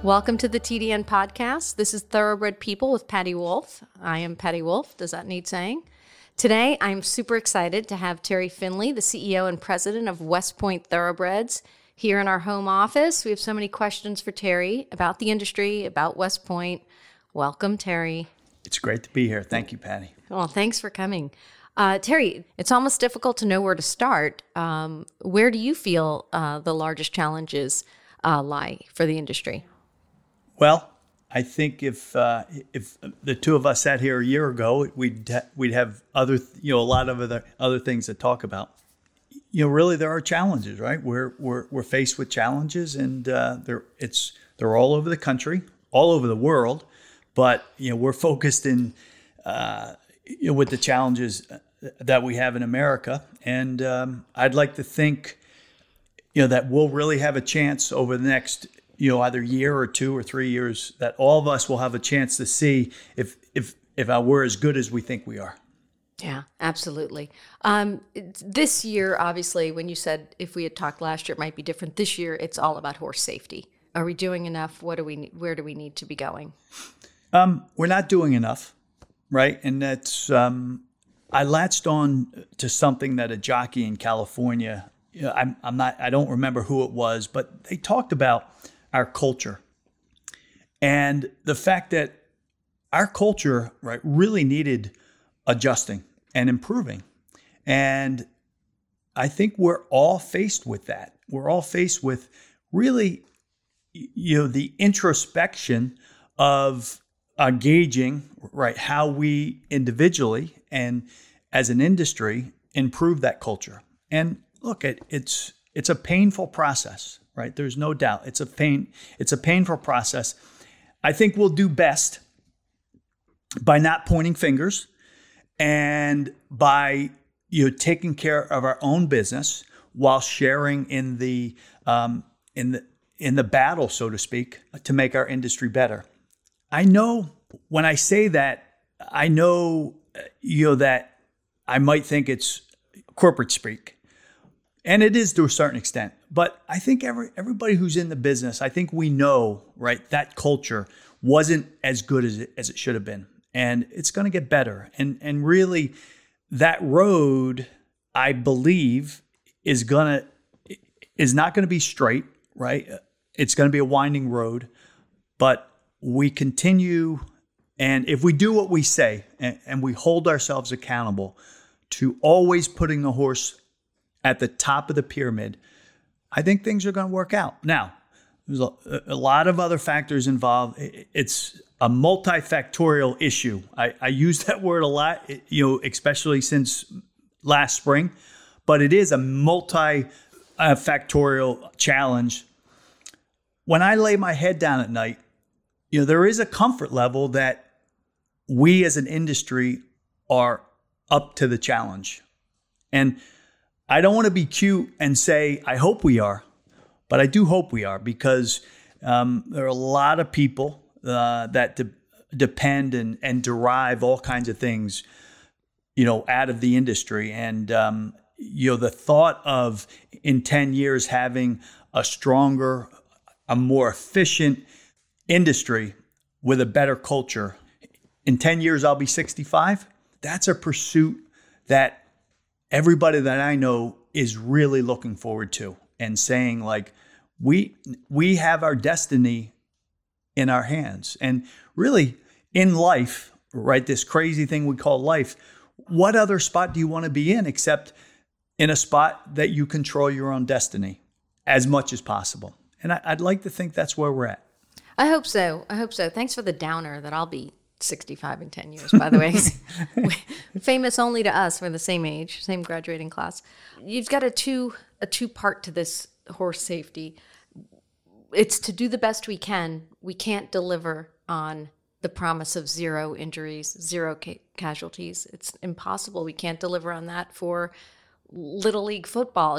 Welcome to the TDN podcast. This is Thoroughbred People with Patty Wolf. I am Patty Wolf. Does that need saying? Today, I'm super excited to have Terry Finley, the CEO and president of West Point Thoroughbreds, here in our home office. We have so many questions for Terry about the industry, about West Point. Welcome, Terry. It's great to be here. Thank you, Patty. Well, thanks for coming. Terry, it's almost difficult to know where to start. Where do you feel the largest challenges lie for the industry? Well, I think if the two of us sat here a year ago, we'd have a lot of other things to talk about. Really there are challenges, right? We're faced with challenges, and they're all over the country, all over the world. But we're focused in with the challenges that we have in America, and I'd like to think that we'll really have a chance over the next either year or 2 or 3 years, that all of us will have a chance to see if we're as good as we think we are. Yeah, absolutely. This year, obviously, when you said if we had talked last year, it might be different. This year, it's all about horse safety. Are we doing enough? Where do we need to be going? We're not doing enough, right? And that's I latched on to something that a jockey in California. I don't remember who it was, but they talked about our culture and the fact that our culture, right, really needed adjusting and improving. And I think we're all faced with that. We're all faced with really, the introspection of gauging, right, how we individually and as an industry improve that culture. And look, it's a painful process, right? There's no doubt. It's a painful process. I think we'll do best by not pointing fingers and by taking care of our own business while sharing in the battle, so to speak, to make our industry better. I know when I say that, I know that I might think it's corporate speak. And it is to a certain extent. But I think everybody who's in the business, I think we know, right, that culture wasn't as good as it should have been. And it's going to get better. And really, that road, I believe, is not going to be straight, right? It's going to be a winding road. But we continue, and if we do what we say, and we hold ourselves accountable to always putting the horse at the top of the pyramid, I think things are going to work out. Now, there's a lot of other factors involved. It's a multifactorial issue. I use that word a lot, especially since last spring, but it is a multifactorial challenge. When I lay my head down at night, there is a comfort level that we as an industry are up to the challenge. And I don't want to be cute and say, I hope we are, but I do hope we are, because there are a lot of people that depend and derive all kinds of things, out of the industry. And, the thought of in 10 years having a stronger, a more efficient industry with a better culture. In 10 years, I'll be 65. That's a pursuit that everybody that I know is really looking forward to, and saying, like, we have our destiny in our hands. And really, in life, right, this crazy thing we call life, what other spot do you want to be in except in a spot that you control your own destiny as much as possible? And I'd like to think that's where we're at. I hope so. Thanks for the downer that I'll be 65 in 10 years, by the way. Famous only to us. We're the same age, same graduating class. You've got a two-part to this horse safety. It's to do the best we can. We can't deliver on the promise of zero injuries, zero casualties. It's impossible. We can't deliver on that for Little League football,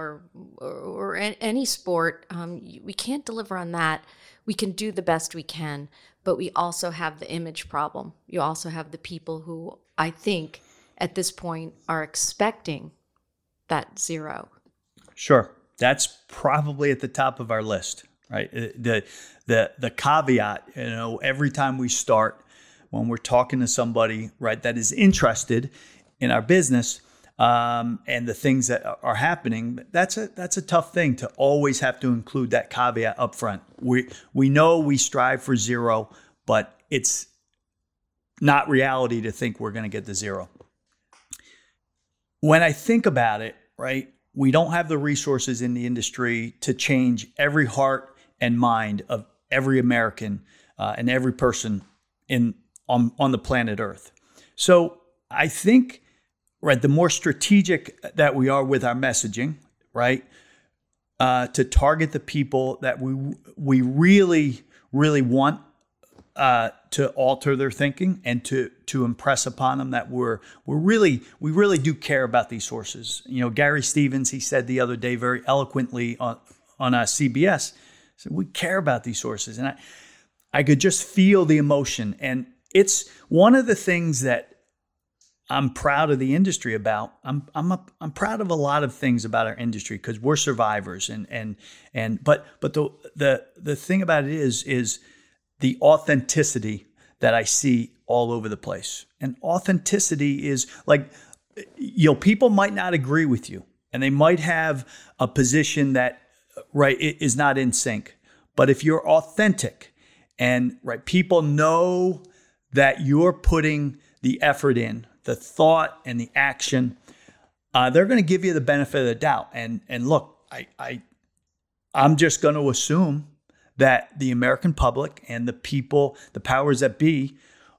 or any sport. We can't deliver on that. We can do the best we can, but we also have the image problem. You also have the people who I think at this point are expecting that zero. Sure. That's probably at the top of our list, right? The caveat, every time we start, when we're talking to somebody, right, that is interested in our business and the things that are happening, that's a tough thing to always have to include that caveat up front. We know we strive for zero, but it's not reality to think we're going to get to zero. When I think about it, right, we don't have the resources in the industry to change every heart and mind of every American and every person on the planet Earth. So I think, right, the more strategic that we are with our messaging, right, to target the people that we really, really want to alter their thinking and to impress upon them that we really do care about these sources. Gary Stevens, he said the other day very eloquently on CBS, said we care about these sources, and I could just feel the emotion. And it's one of the things that I'm proud of the industry about. I'm proud of a lot of things about our industry because we're survivors, but the thing about it is the authenticity that I see all over the place. And authenticity is like, people might not agree with you and they might have a position that, right, is not in sync. But if you're authentic and, right, people know that you're putting the effort in, the thought and the action, they're going to give you the benefit of the doubt. And look, I'm just going to assume that the American public and the people, the powers that be,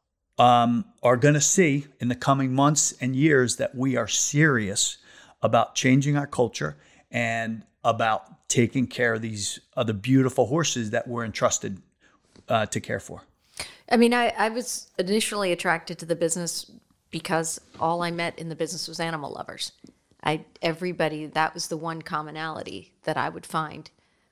are going to see in the coming months and years that we are serious about changing our culture and about taking care of these other beautiful horses that we're entrusted to care for. I mean, I was initially attracted to the business because all I met in the business was animal lovers. Everybody, that was the one commonality that I would find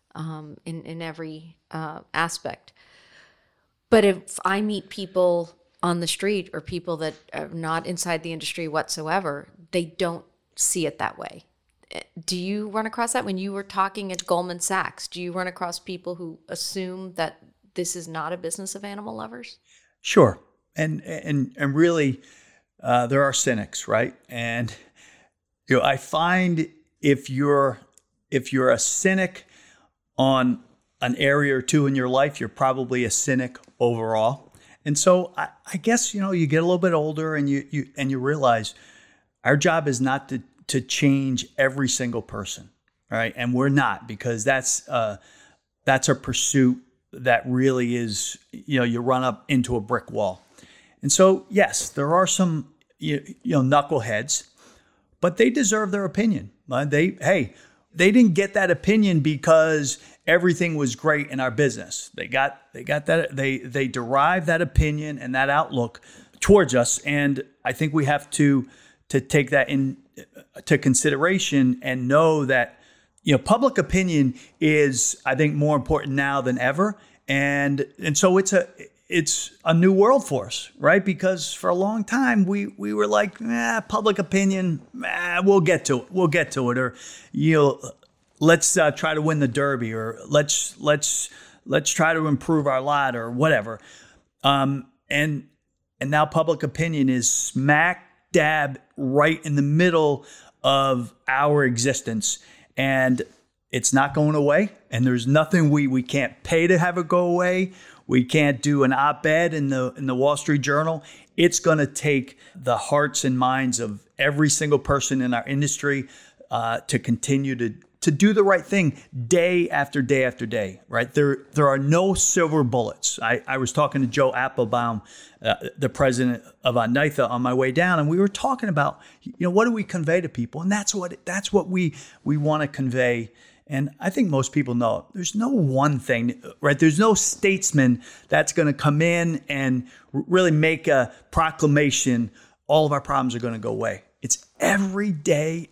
in every aspect. But if I meet people on the street or people that are not inside the industry whatsoever, they don't see it that way. Do you run across that when you were talking at Goldman Sachs? Do you run across people who assume that this is not a business of animal lovers? Sure. And really, there are cynics, right? And I find if you're a cynic on an area or two in your life, you're probably a cynic overall. And so I guess, you get a little bit older and you realize our job is not to change every single person, right? And we're not, because that's a pursuit that really is, you run up into a brick wall. And so, yes, there are some, knuckleheads, but they deserve their opinion. They didn't get that opinion because everything was great in our business. They got that. They derived that opinion and that outlook towards us, and I think we have to take that into consideration and know that public opinion is, I think, more important now than ever, and so it's a new world for us, right? Because for a long time we were like, public opinion, we'll get to it, or let's try to win the Derby, or let's try to improve our lot, or whatever. And now public opinion is smack dab right in the middle of our existence, and it's not going away. And there's nothing we can't pay to have it go away. We can't do an op-ed in the Wall Street Journal. It's going to take the hearts and minds of every single person in our industry to continue to do the right thing day after day after day, right? There are no silver bullets. I was talking to Joe Applebaum, the president of Oneida, on my way down, and we were talking about, what do we convey to people? And that's what we want to convey. And I think most people know it. There's no one thing, right? There's no statesman that's going to come in and really make a proclamation, all of our problems are going to go away. It's every day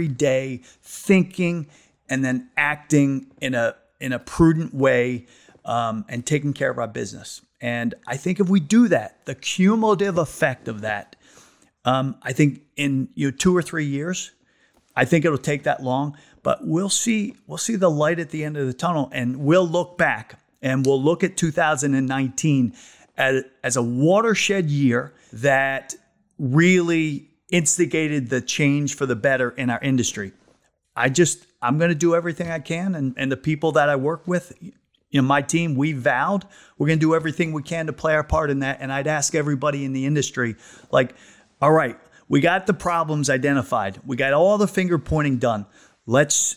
thinking and then acting in a prudent way, and taking care of our business. And I think if we do that, the cumulative effect of that, I think in 2 or 3 years, I think it'll take that long, but we'll see the light at the end of the tunnel, and we'll look back and we'll look at 2019 as a watershed year that really instigated the change for the better in our industry. I'm going to do everything I can, and the people that I work with, my team, we vowed we're going to do everything we can to play our part in that. And I'd ask everybody in the industry, like, all right, we got the problems identified. We got all the finger pointing done. Let's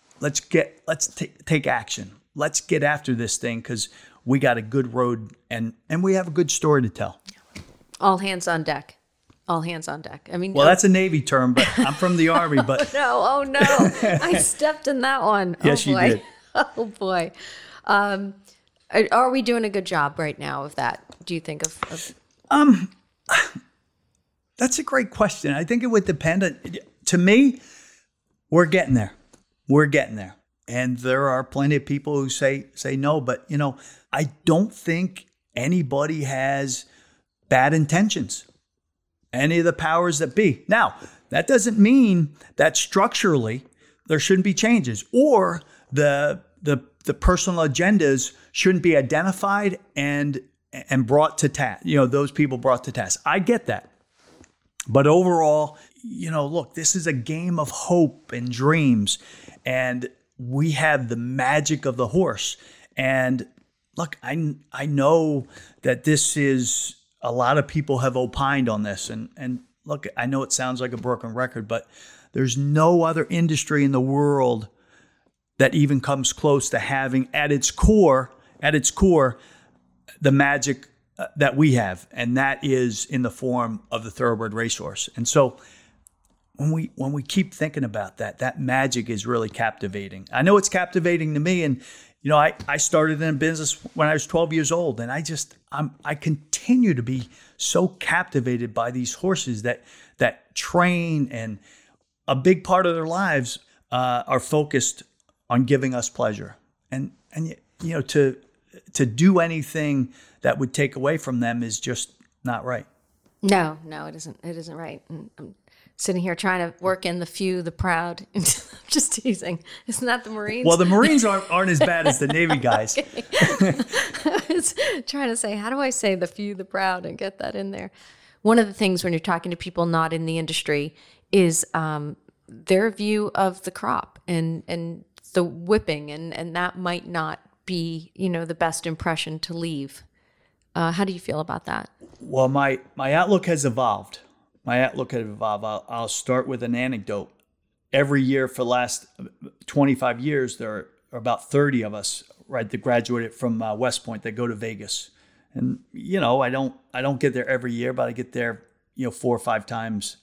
take action. Let's get after this thing, because we got a good road and we have a good story to tell. All hands on deck. All hands on deck. I mean, well, that's a Navy term, but I'm from the Army. But oh no, I stepped in that one. Yes, you did. Oh boy. Are we doing a good job right now of that? Do you think of? That's a great question. I think it would depend. To me, we're getting there. We're getting there. And there are plenty of people who say no, but I don't think anybody has bad intentions. Any of the powers that be. Now, that doesn't mean that structurally there shouldn't be changes, or the personal agendas shouldn't be identified and brought to task. Those people brought to task. I get that. But overall, look, this is a game of hope and dreams, and we have the magic of the horse. And look, I know that this is, a lot of people have opined on this. And look, I know it sounds like a broken record, but there's no other industry in the world that even comes close to having at its core, the magic that we have. And that is in the form of the thoroughbred racehorse. And so when we keep thinking about that magic is really captivating. I know it's captivating to me. And, I started in business when I was 12 years old, and I continue to be so captivated by these horses that train, and a big part of their lives are focused on giving us pleasure. And to do anything that would take away from them is just not right. No, it isn't. It isn't right. And I'm sitting here trying to work in the few, the proud. Just teasing. Isn't that the Marines? Well, the Marines aren't as bad as the Navy guys. I was trying to say, how do I say the few, the proud, and get that in there? One of the things when you're talking to people not in the industry is their view of the crop and the whipping, and that might not be, the best impression to leave. How do you feel about that? Well, my outlook has evolved. I'll start with an anecdote. Every year for the last 25 years, there are about 30 of us, right, that graduated from West Point that go to Vegas. And, I don't get there every year, but I get there, 4 or 5 times,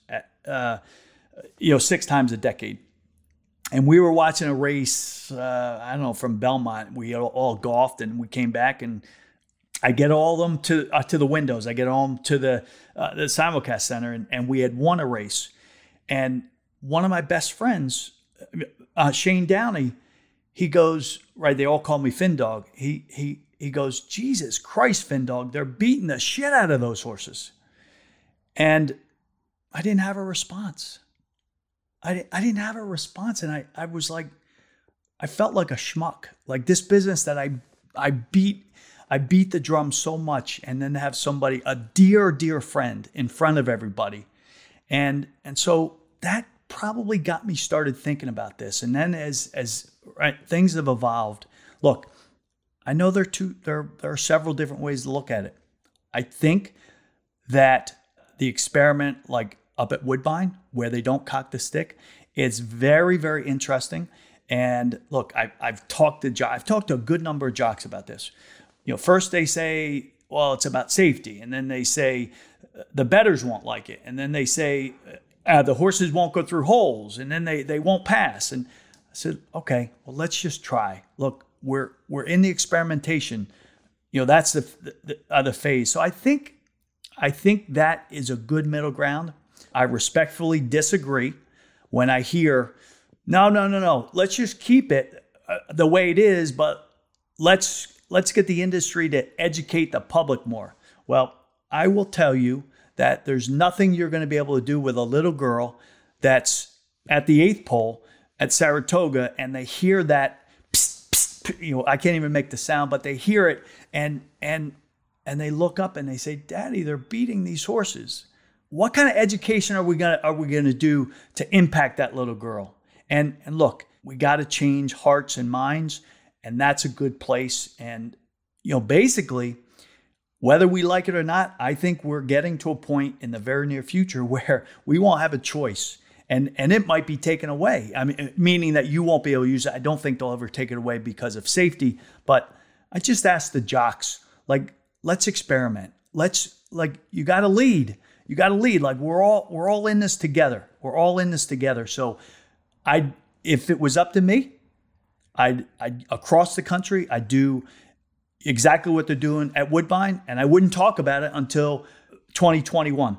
6 times a decade. And we were watching a race, from Belmont. We all golfed, and we came back, and I get all of them to the windows. I get all them to the simulcast center, and we had won a race. And one of my best friends, Shane Downey, he goes, right, they all call me Fin Dog. He goes, Jesus Christ, Fin Dog, they're beating the shit out of those horses. And I didn't have a response. I didn't have a response. And I was like, I felt like a schmuck. Like this business that I beat the drum so much, and then to have somebody, a dear friend, in front of everybody. And so that probably got me started thinking about this. And then as right, things have evolved. Look, I know there are several different ways to look at it. I think that the experiment, like up at Woodbine, where they don't cock the stick, is very, very interesting. And look, I've talked to a good number of jocks about this. First they say, well, it's about safety. And then they say the bettors won't like it. And then they say the horses won't go through holes. And then they won't pass. And I said, okay, well, let's just try. Look, we're in the experimentation. That's the phase. So I think that is a good middle ground. I respectfully disagree when I hear, no. Let's just keep it the way it is, but let's get the industry to educate the public more. Well, I will tell you that there's nothing you're going to be able to do with a little girl that's at the 8th pole at Saratoga, and they hear that, psst, psst, psst, I can't even make the sound, but they hear it, and they look up and they say, "Daddy, they're beating these horses. What kind of education are we gonna do to impact that little girl?" And look, we got to change hearts and minds, and that's a good place. And basically, whether we like it or not, I think we're getting to a point in the very near future where we won't have a choice. And it might be taken away. I mean, meaning that you won't be able to use it. I don't think they'll ever take it away because of safety. But I just asked the jocks, let's experiment. You got to lead. You got to lead. We're all in this together. We're all in this together. So if it was up to me, I'd across the country, I'd do exactly what they're doing at Woodbine, and I wouldn't talk about it until 2021.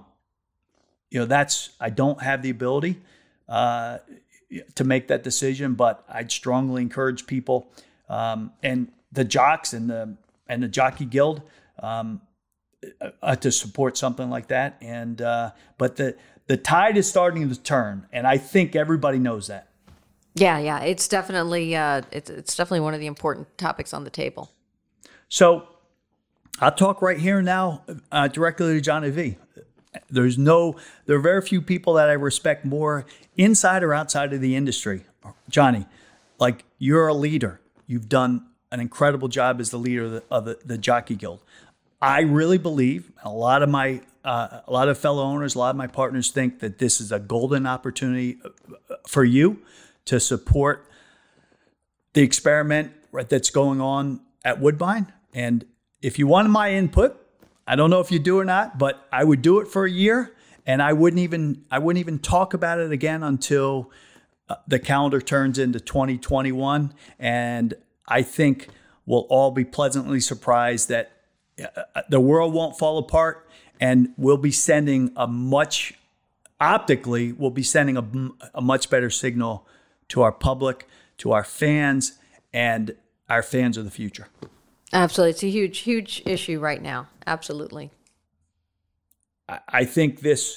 I don't have the ability to make that decision, but I'd strongly encourage people and the jocks and the Jockey Guild to support something like that. And but the tide is starting to turn, and I think everybody knows that. Yeah, it's definitely it's definitely one of the important topics on the table. So I'll talk right here now directly to Johnny V. There are very few people that I respect more inside or outside of the industry. Johnny, you're a leader. You've done an incredible job as the leader of the Jockey Guild. I really believe a lot of fellow owners, a lot of my partners think that this is a golden opportunity for you to support the experiment that's going on at Woodbine. And if you wanted my input, I don't know if you do or not, but I would do it for a year, and I wouldn't even talk about it again until the calendar turns into 2021. And I think we'll all be pleasantly surprised that the world won't fall apart, and we'll be sending a much better signal to our public, to our fans, and our fans of the future. Absolutely. It's a huge, huge issue right now. Absolutely. I think this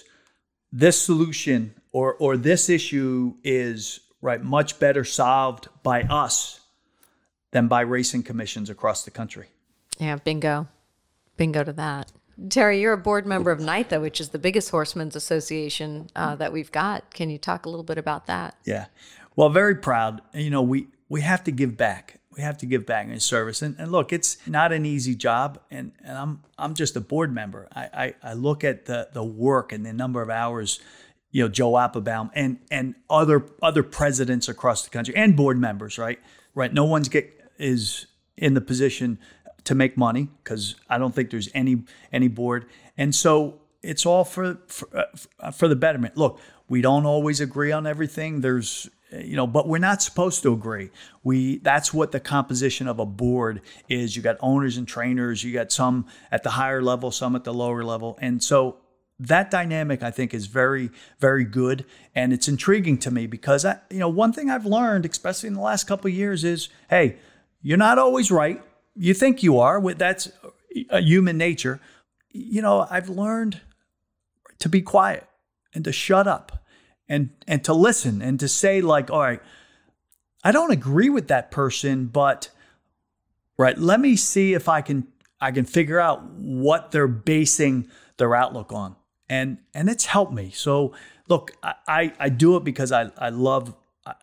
solution or this issue is much better solved by us than by racing commissions across the country. Yeah, bingo to that. Terry, you're a board member of NYTHA, which is the biggest horsemen's association that we've got. Can you talk a little bit about that? Yeah. Well, very proud. We have to give back. We have to give back in service. And look, it's not an easy job. And I'm just a board member. I look at the work and the number of hours, Joe Applebaum and other presidents across the country and board members, right? No one's is in the position to make money, because I don't think there's any board. And so it's all for the betterment. Look, we don't always agree on everything. But we're not supposed to agree. That's what the composition of a board is. You got owners and trainers. You got some at the higher level, some at the lower level. And so that dynamic, I think, is very, very good. And it's intriguing to me because, one thing I've learned, especially in the last couple of years, is, hey, you're not always right. You think you are. That's a human nature. I've learned to be quiet and to shut up and to listen and to say, all right, I don't agree with that person, but let me see if I can figure out what they're basing their outlook on. And it's helped me. So look, I do it because I love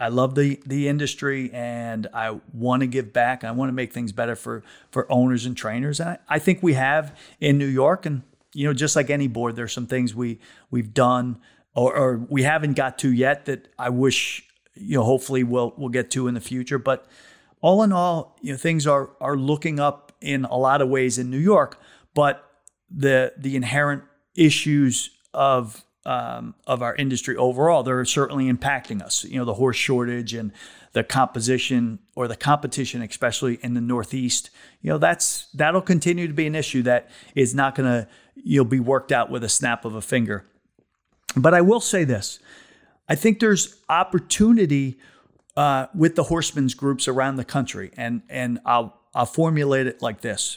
the industry, and I want to give back. I want to make things better for owners and trainers. And I think we have in New York. And, just like any board, there's some things we've done or we haven't got to yet that I wish, hopefully we'll get to in the future. But all in all, things are looking up in a lot of ways in New York, but the inherent issues of our industry overall, they're certainly impacting us. The horse shortage and the composition or the competition, especially in the Northeast, that'll continue to be an issue that is not going to be worked out with a snap of a finger. But I will say this: I think there's opportunity with the horsemen's groups around the country, and I'll formulate it like this: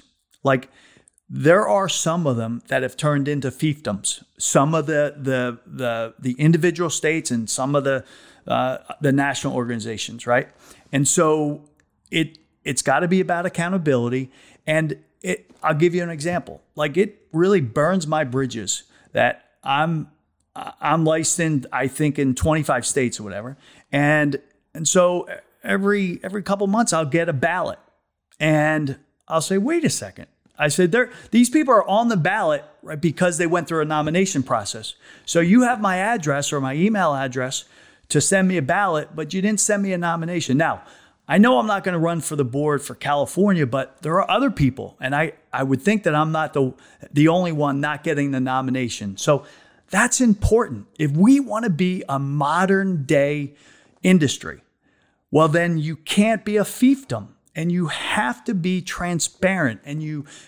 there are some of them that have turned into fiefdoms. Some of the individual states and some of the the national organizations, right? And so it's got to be about accountability. And I'll give you an example. Like, it really burns my bridges that I'm licensed, I think, in 25 states or whatever. And so every couple months I'll get a ballot and I'll say, wait a second. I said, these people are on the ballot, right, because they went through a nomination process. So you have my address or my email address to send me a ballot, but you didn't send me a nomination. Now, I know I'm not going to run for the board for California, but there are other people, and I would think that I'm not the only one not getting the nomination. So that's important. If we want to be a modern day industry, well, then you can't be a fiefdom, and you have to be transparent. And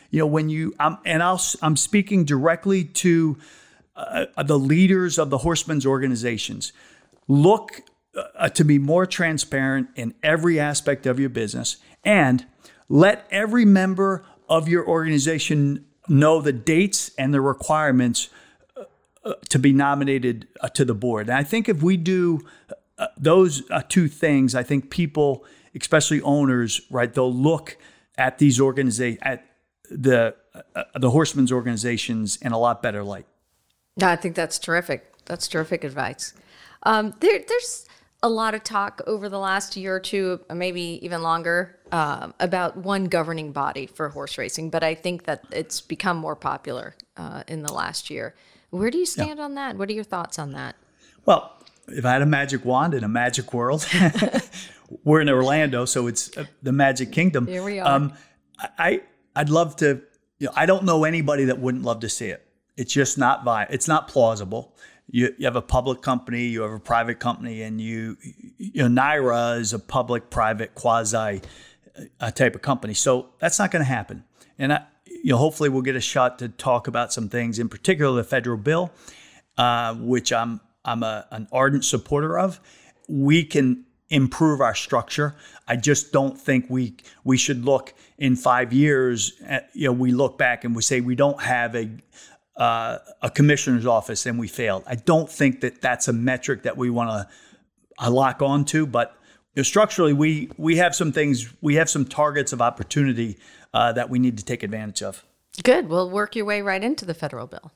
I'm speaking directly to the leaders of the horsemen's organizations. Look to be more transparent in every aspect of your business, and let every member of your organization know the dates and the requirements to be nominated to the board. And I think if we do those two things, I think people, especially owners, right, they'll look at these at the horsemen's organizations in a lot better light. No, I think that's terrific. That's terrific advice. There's a lot of talk over the last year or two, maybe even longer, about one governing body for horse racing. But I think that it's become more popular in the last year. Where do you stand on that? What are your thoughts on that? Well, if I had a magic wand in a magic world, we're in Orlando, so it's the Magic Kingdom. Here we are. I'd love to. I don't know anybody that wouldn't love to see it. It's just not it's not plausible. You have a public company, you have a private company, and NYRA is a public-private quasi type of company. So that's not going to happen. And hopefully we'll get a shot to talk about some things, in particular the federal bill, which I'm an ardent supporter of. We can improve our structure. I just don't think we should look in 5 years. We look back and we say we don't have a commissioner's office and we failed. I don't think that that's a metric that we want to lock onto, but structurally we have some things, we have some targets of opportunity that we need to take advantage of. Good. We'll work your way right into the federal bill.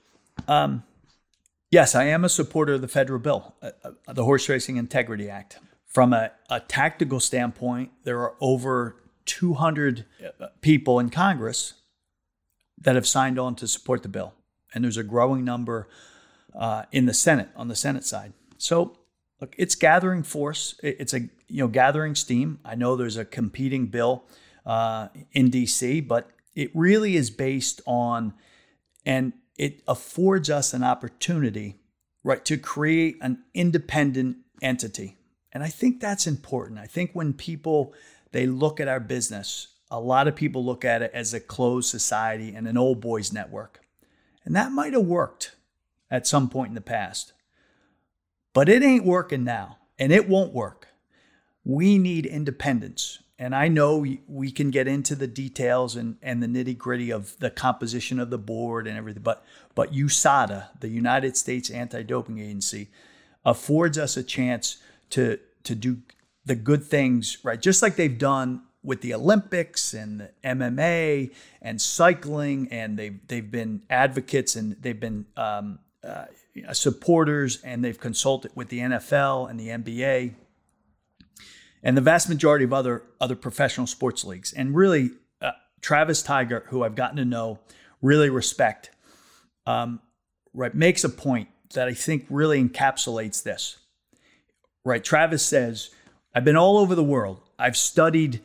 Yes, I am a supporter of the federal bill, the Horse Racing Integrity Act. From a tactical standpoint, there are over 200 people in Congress that have signed on to support the bill. And there's a growing number in the Senate, on the Senate side. So, look, it's gathering force. It's gathering steam. I know there's a competing bill in D.C., but it really is based on, and it affords us an opportunity, right, to create an independent entity. And I think that's important. I think when people, they look at our business, a lot of people look at it as a closed society and an old boys network. And that might have worked at some point in the past. But it ain't working now, and it won't work. We need independence. And I know we can get into the details and the nitty-gritty of the composition of the board and everything, but USADA, the United States Anti-Doping Agency, affords us a chance to do the good things, right? Just like they've done with the Olympics and the MMA and cycling, and they've been advocates and they've been supporters, and they've consulted with the NFL and the NBA and the vast majority of other professional sports leagues. And really, Travis Tiger, who I've gotten to know, really respect, right, makes a point that I think really encapsulates this. Right, Travis says, I've been all over the world. I've studied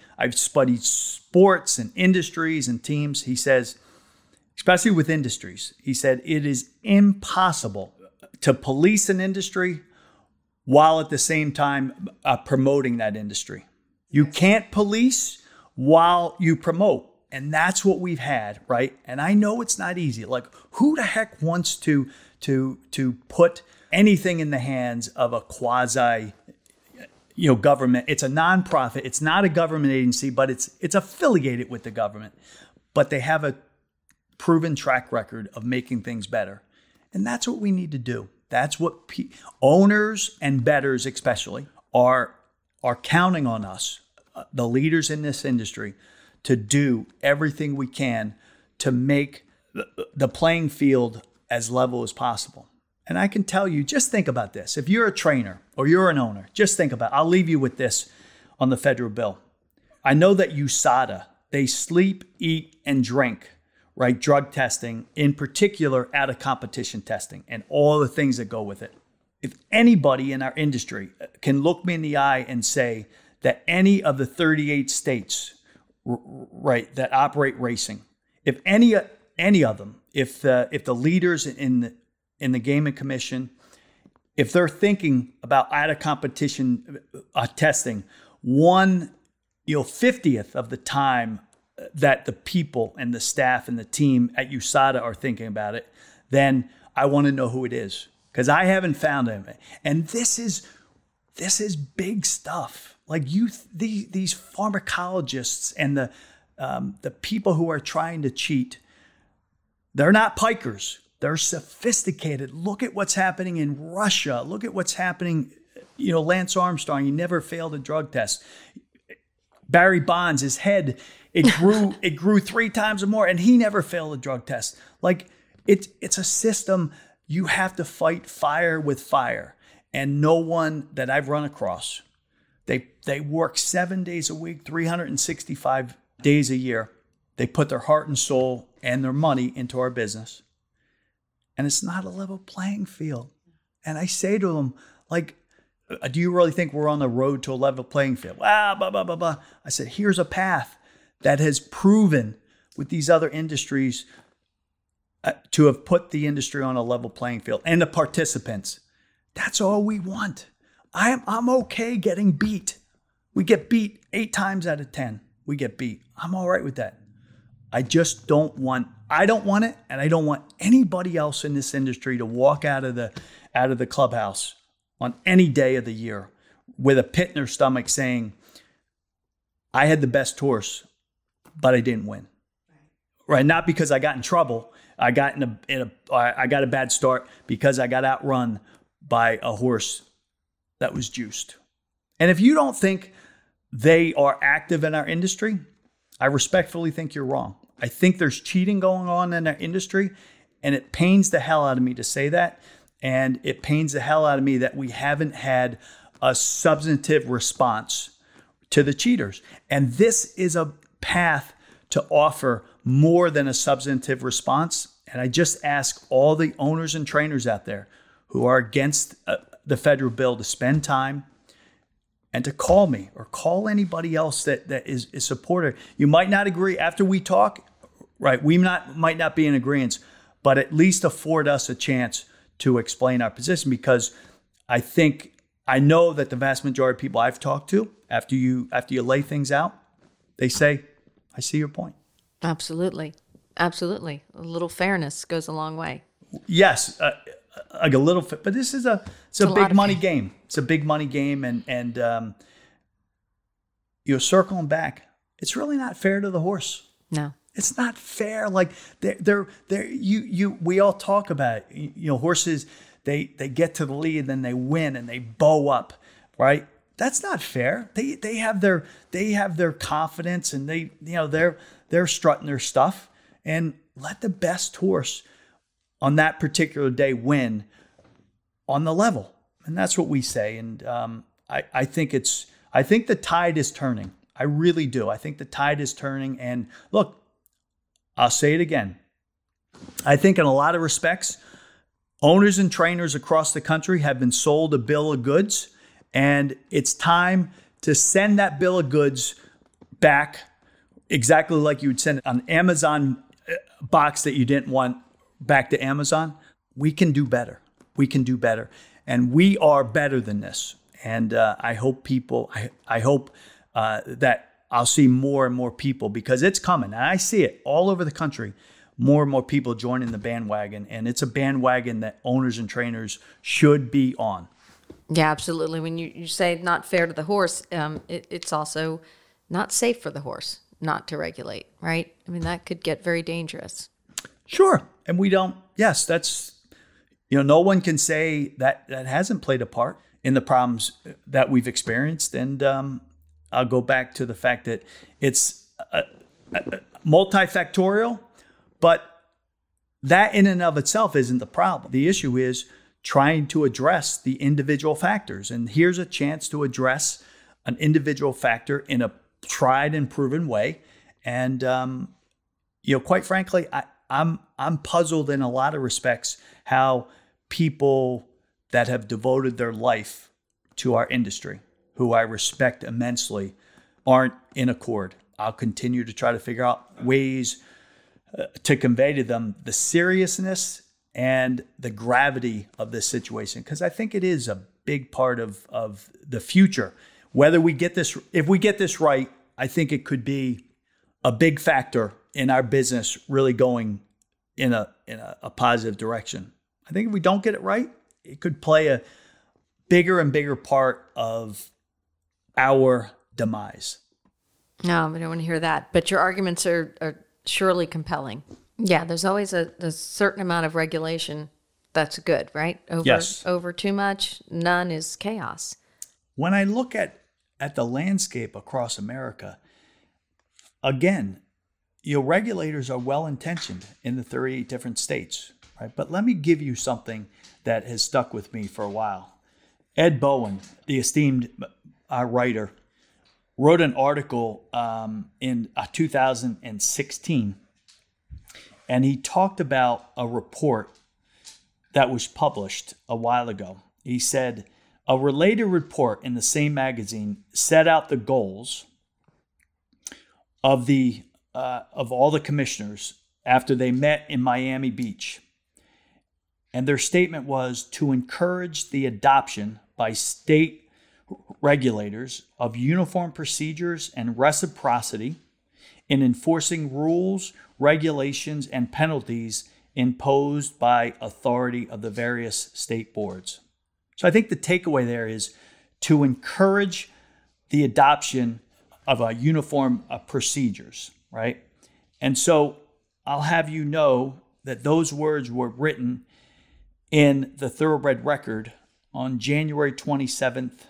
sports and industries and teams. He says, especially with industries, he said, it is impossible to police an industry while at the same time promoting that industry. You can't police while you promote. And that's what we've had, right? And I know it's not easy. Like, who the heck wants to put anything in the hands of a quasi government? It's a nonprofit. It's not a government agency, but it's affiliated with the government. But they have a proven track record of making things better. And that's what we need to do. That's what owners and bettors especially are counting on us, the leaders in this industry, to do everything we can to make the playing field as level as possible. And I can tell you, just think about this. If you're a trainer or you're an owner, just think about it. I'll leave you with this on the federal bill. I know that USADA, they sleep, eat, and drink, right? Drug testing, in particular, out of competition testing and all the things that go with it. If anybody in our industry can look me in the eye and say that any of the 38 states, right, that operate racing, if any of them, if the leaders in the Gaming Commission, if they're thinking about out of competition testing, 1/50th of the time that the people and the staff and the team at USADA are thinking about it, then I want to know who it is, because I haven't found him. And this is big stuff. Like these pharmacologists and the people who are trying to cheat, they're not pikers. They're sophisticated. Look at what's happening in Russia. Look at what's happening. Lance Armstrong, he never failed a drug test. Barry Bonds, his head, it grew 3 times or more, and he never failed a drug test. Like it's a system. You have to fight fire with fire. And no one that I've run across, they work 7 days a week, 365 days a year. They put their heart and soul and their money into our business. And it's not a level playing field. And I say to them, like, do you really think we're on the road to a level playing field? Blah, blah, blah, blah, blah. I said, here's a path that has proven with these other industries to have put the industry on a level playing field and the participants. That's all we want. I'm okay getting beat. We get beat 8 times out of 10. We get beat. I'm all right with that. I just don't want it, and I don't want anybody else in this industry to walk out of the clubhouse on any day of the year with a pit in their stomach saying, I had the best horse, but I didn't win. Right? Not because I got in trouble. I got I got a bad start because I got outrun by a horse that was juiced. And if you don't think they are active in our industry, I respectfully think you're wrong. I think there's cheating going on in our industry, and it pains the hell out of me to say that. And it pains the hell out of me that we haven't had a substantive response to the cheaters. And this is a path to offer more than a substantive response. And I just ask all the owners and trainers out there who are against the federal bill to spend time and to call me or call anybody else that is a supporter. You might not agree after we talk, right? We might not be in agreement, but at least afford us a chance to explain our position, because I know that the vast majority of people I've talked to, after you lay things out, they say, I see your point. Absolutely. Absolutely. A little fairness goes a long way. Yes. Like a little, but this is a big money game. It's a big money game. And circling back, it's really not fair to the horse. No. It's not fair. Like we all talk about it. Horses, they get to the lead, then they win and they bow up, right? That's not fair. They have their confidence, and they're strutting their stuff, and let the best horse on that particular day win on the level. And that's what we say. And I think the tide is turning. I really do. I think the tide is turning. And look, I'll say it again. I think in a lot of respects, owners and trainers across the country have been sold a bill of goods, and it's time to send that bill of goods back exactly like you would send an Amazon box that you didn't want back to Amazon. We can do better. We can do better. And we are better than this. And I hope that I'll see more and more people, because it's coming. And I see it all over the country, more and more people joining the bandwagon. And it's a bandwagon that owners and trainers should be on. Yeah, absolutely. When you say not fair to the horse, it's also not safe for the horse not to regulate, right? I mean, that could get very dangerous. Sure. And we don't, yes, No one can say that hasn't played a part in the problems that we've experienced. And I'll go back to the fact that it's multifactorial, but that in and of itself isn't the problem. The issue is trying to address the individual factors. And here's a chance to address an individual factor in a tried and proven way. And, quite frankly, I'm puzzled in a lot of respects how people that have devoted their life to our industry, who I respect immensely, aren't in accord. I'll continue to try to figure out ways to convey to them the seriousness and the gravity of this situation, because I think it is a big part of the future. Whether we get this, if we get this right, I think it could be a big factor in our business really going in a positive direction. I think if we don't get it right, it could play a bigger and bigger part of our demise. No, I don't want to hear that. But your arguments are surely compelling. Yeah, there's always a certain amount of regulation that's good, right? Yes. Over too much, none is chaos. When I look at the landscape across America, again, regulators are well-intentioned in the 38 different states, right? But let me give you something that has stuck with me for a while. Ed Bowen, the esteemed writer, wrote an article in 2016, and he talked about a report that was published a while ago. He said, a related report in the same magazine set out the goals of all the commissioners after they met in Miami Beach. And their statement was to encourage the adoption by state regulators of uniform procedures and reciprocity in enforcing rules, regulations, and penalties imposed by authority of the various state boards. So I think the takeaway there is to encourage the adoption of a uniform procedures, right? And so I'll have you know that those words were written in the Thoroughbred Record on January 27th,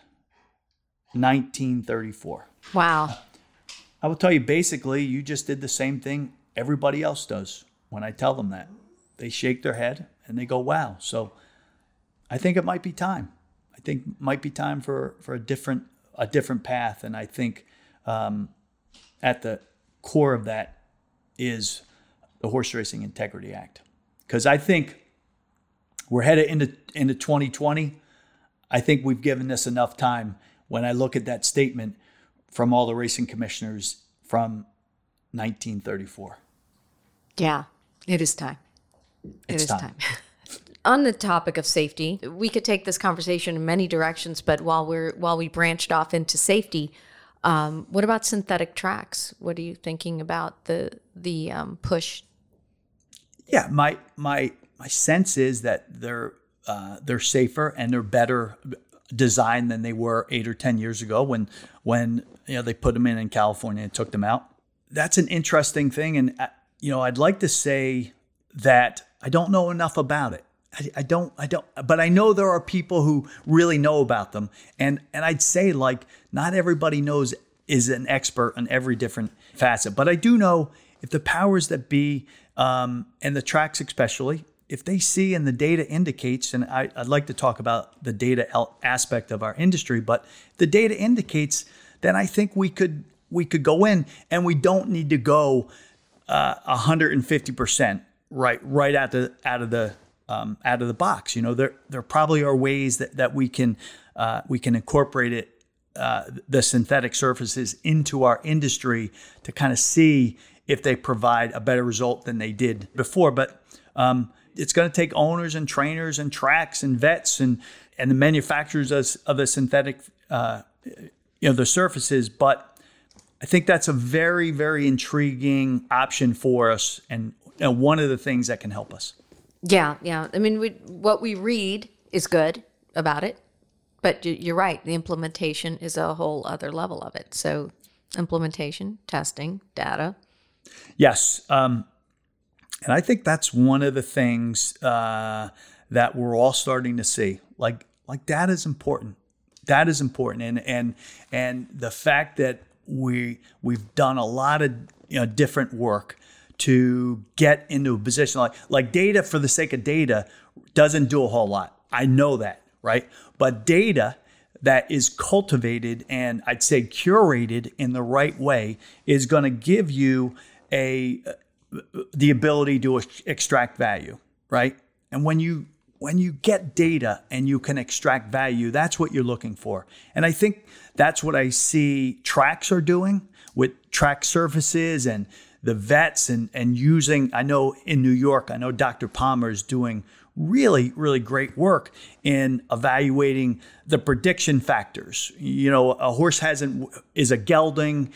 1934. Wow. I will tell you, basically, you just did the same thing everybody else does when I tell them that. They shake their head and they go, wow. So I think it might be time. I think it might be time for a different path. And I think at the core of that is the Horse Racing Integrity Act. Because I think we're headed into 2020. I think we've given this enough time when I look at that statement from all the racing commissioners from 1934. Yeah, it is time. It's time. On the topic of safety, we could take this conversation in many directions, but while we branched off into safety, what about synthetic tracks? What are you thinking about the push? Yeah, my sense is that they're safer and they're better designed than they were 8 or 10 years ago when they put them in California and took them out. That's an interesting thing, and I'd like to say that I don't know enough about it. I don't, but I know there are people who really know about them. And I'd say not everybody is an expert on every different facet, but I do know if the powers that be, and the tracks especially, if they see and the data indicates, and I'd like to talk about the data aspect of our industry, but the data indicates, then I think we could go in and we don't need to go 150% right out of the box. There probably are ways that we can incorporate it, the synthetic surfaces into our industry to kind of see if they provide a better result than they did before. But it's going to take owners and trainers and tracks and vets and the manufacturers of the synthetic, the surfaces. But I think that's a very, very intriguing option for us, and one of the things that can help us. Yeah. I mean, what we read is good about it, but you're right. The implementation is a whole other level of it. So implementation, testing, data. Yes. And I think that's one of the things that that we're all starting to see. Like that is important. That is important. And the fact that we've done a lot of different work to get into a position like data for the sake of data doesn't do a whole lot. I know that, right? But data that is cultivated and I'd say curated in the right way is going to give you the ability to extract value, right? And when you get data and you can extract value, that's what you're looking for. And I think that's what I see Trax are doing with Trax Surfaces and the vets and using, I know in New York, I know Dr. Palmer is doing really, really great work in evaluating the prediction factors. A horse is a gelding.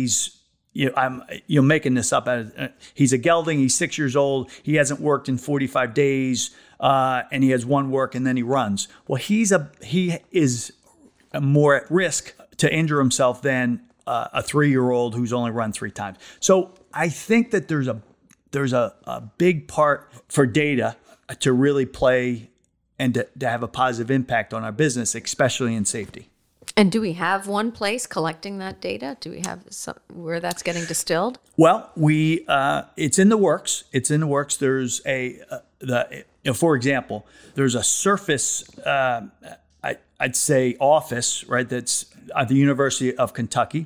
I'm making this up. He's a gelding. He's 6 years old. He hasn't worked in 45 days, and he has one work, and then he runs. Well, he is more at risk to injure himself than a 3-year-old who's only run 3 times. So I think that there's a big part for data to really play and to have a positive impact on our business, especially in safety. And do we have one place collecting that data? Do we have where that's getting distilled? Well, it's in the works. It's in the works. There's for example, there's a surface, I'd say office, right? That's at the University of Kentucky,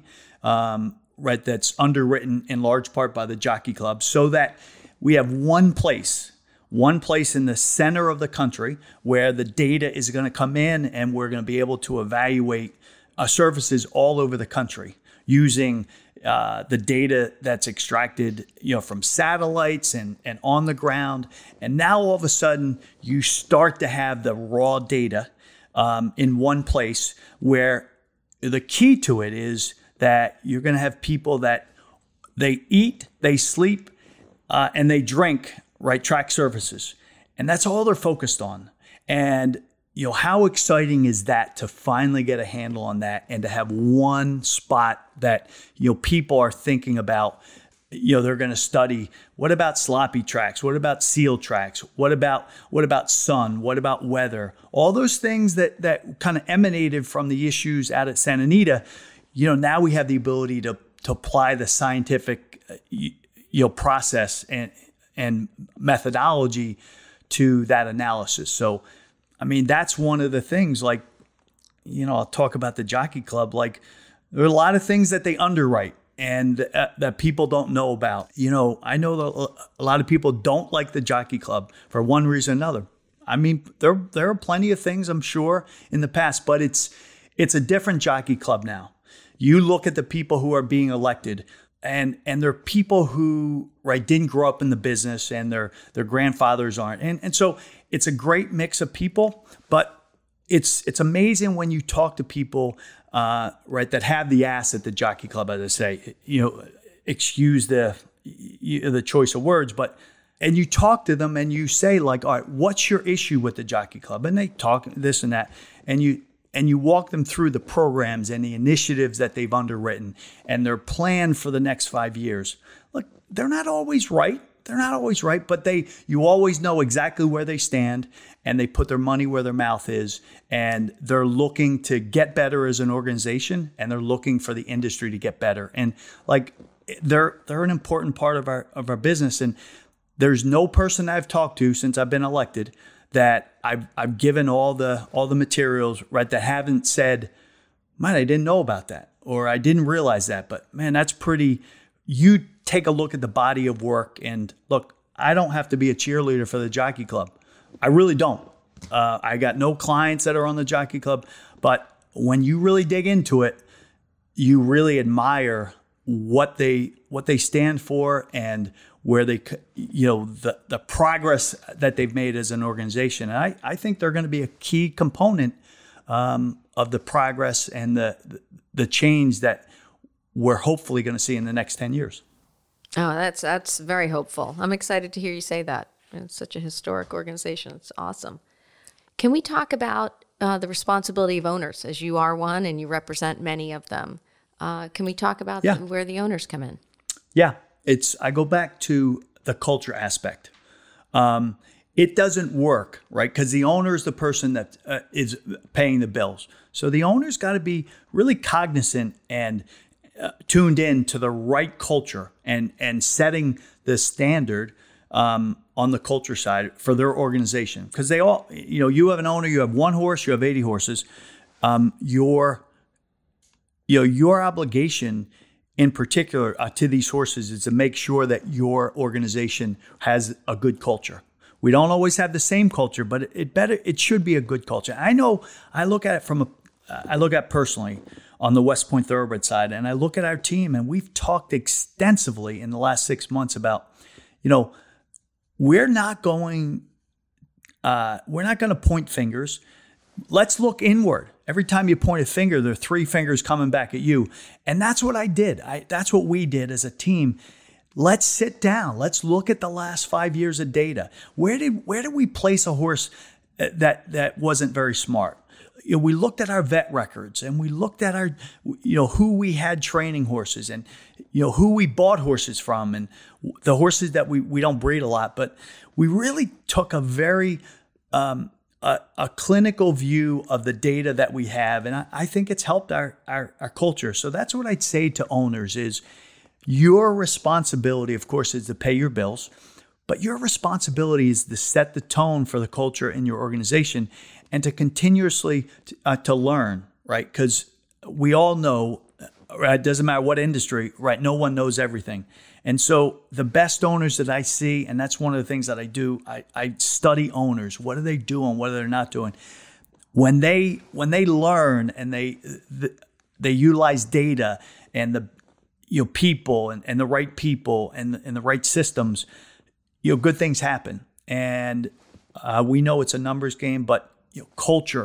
right? That's underwritten in large part by the Jockey Club, so that we have one place in the center of the country where the data is going to come in, and we're going to be able to evaluate surfaces all over the country using the data that's extracted, from satellites and on the ground. And now all of a sudden you start to have the raw data in one place, where the key to it is that you're going to have people that they eat, they sleep, and they drink, right, Trax Surfaces. And that's all they're focused on. And how exciting is that to finally get a handle on that and to have one spot that, people are thinking about, they're going to study. What about sloppy tracks? What about seal tracks? What about sun? What about weather? All those things that kind of emanated from the issues out at Santa Anita, now we have the ability to apply the scientific, process and methodology to that analysis. So, that's one of the things, I'll talk about the Jockey Club. There are a lot of things that they underwrite and that people don't know about. I know that a lot of people don't like the Jockey Club for one reason or another. There are plenty of things, I'm sure, in the past, but it's a different Jockey Club now. You look at the people who are being elected, and they're people who, right, didn't grow up in the business, and their grandfathers aren't. And so it's a great mix of people, but it's amazing when you talk to people, right, that have the ass at the Jockey Club, as I say, excuse the choice of words, and you talk to them and you say, all right, what's your issue with the Jockey Club? And they talk this and that, and you walk them through the programs and the initiatives that they've underwritten and their plan for the next 5 years. Look, they're not always right. But you always know exactly where they stand, and they put their money where their mouth is, and they're looking to get better as an organization, and they're looking for the industry to get better. And they're an important part of our business. And there's no person I've talked to since I've been elected that I've given all the materials, right, that haven't said, man, I didn't know about that, or I didn't realize that. But man, that's pretty. You take a look at the body of work, and look, I don't have to be a cheerleader for the Jockey Club. I really don't. I got no clients that are on the Jockey Club, but when you really dig into it, you really admire what they stand for and where they, the progress that they've made as an organization. And I think they're going to be a key component of the progress and the change that we're hopefully going to see in the next 10 years. Oh, that's very hopeful. I'm excited to hear you say that. It's such a historic organization. It's awesome. Can we talk about the responsibility of owners, as you are one and you represent many of them? Can we talk about where the owners come in? Yeah, I go back to the culture aspect. it doesn't work, right? Because the owner is the person that is paying the bills. So the owner's got to be really cognizant and tuned in to the right culture and setting the standard on the culture side for their organization. Because they all, you have an owner, you have one horse, you have 80 horses. Your obligation in particular to these horses is to make sure that your organization has a good culture. We don't always have the same culture, but it should be a good culture. I know I look at it I look at personally on the West Point Thoroughbred side, and I look at our team, and we've talked extensively in the last 6 months about, we're not going to point fingers. Let's look inward. Every time you point a finger, there are 3 fingers coming back at you. And that's what I did. That's what we did as a team. Let's sit down. Let's look at the last 5 years of data. Where did we place a horse that wasn't very smart? We looked at our vet records, and we looked at our, who we had training horses, and who we bought horses from, and the horses that we don't breed a lot. But we really took a very a clinical view of the data that we have, and I think it's helped our culture. So that's what I'd say to owners is your responsibility, of course, is to pay your bills, but your responsibility is to set the tone for the culture in your organization and to continuously to learn, right? Because we all know, it doesn't matter what industry, right? No one knows everything. And so the best owners that I see, and that's one of the things that I do, I study owners. What are they doing? What are they not doing? When they learn and they utilize data and the people and the right people and the right systems, good things happen. And we know it's a numbers game, but culture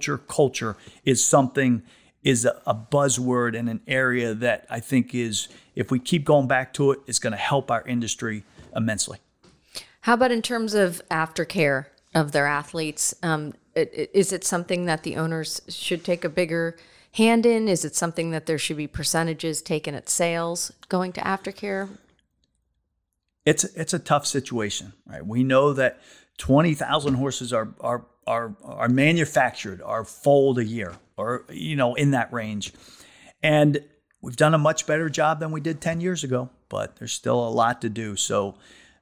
is something, is a buzzword in an area that I think is, if we keep going back to it, it's going to help our industry immensely. How about in terms of aftercare of their athletes? Is it something that the owners should take a bigger hand in? Is it something that there should be percentages taken at sales going to aftercare? It's a tough situation, right? We know that 20,000 horses are manufactured, are foaled a year, or in that range, and we've done a much better job than we did 10 years ago, but there's still a lot to do. So,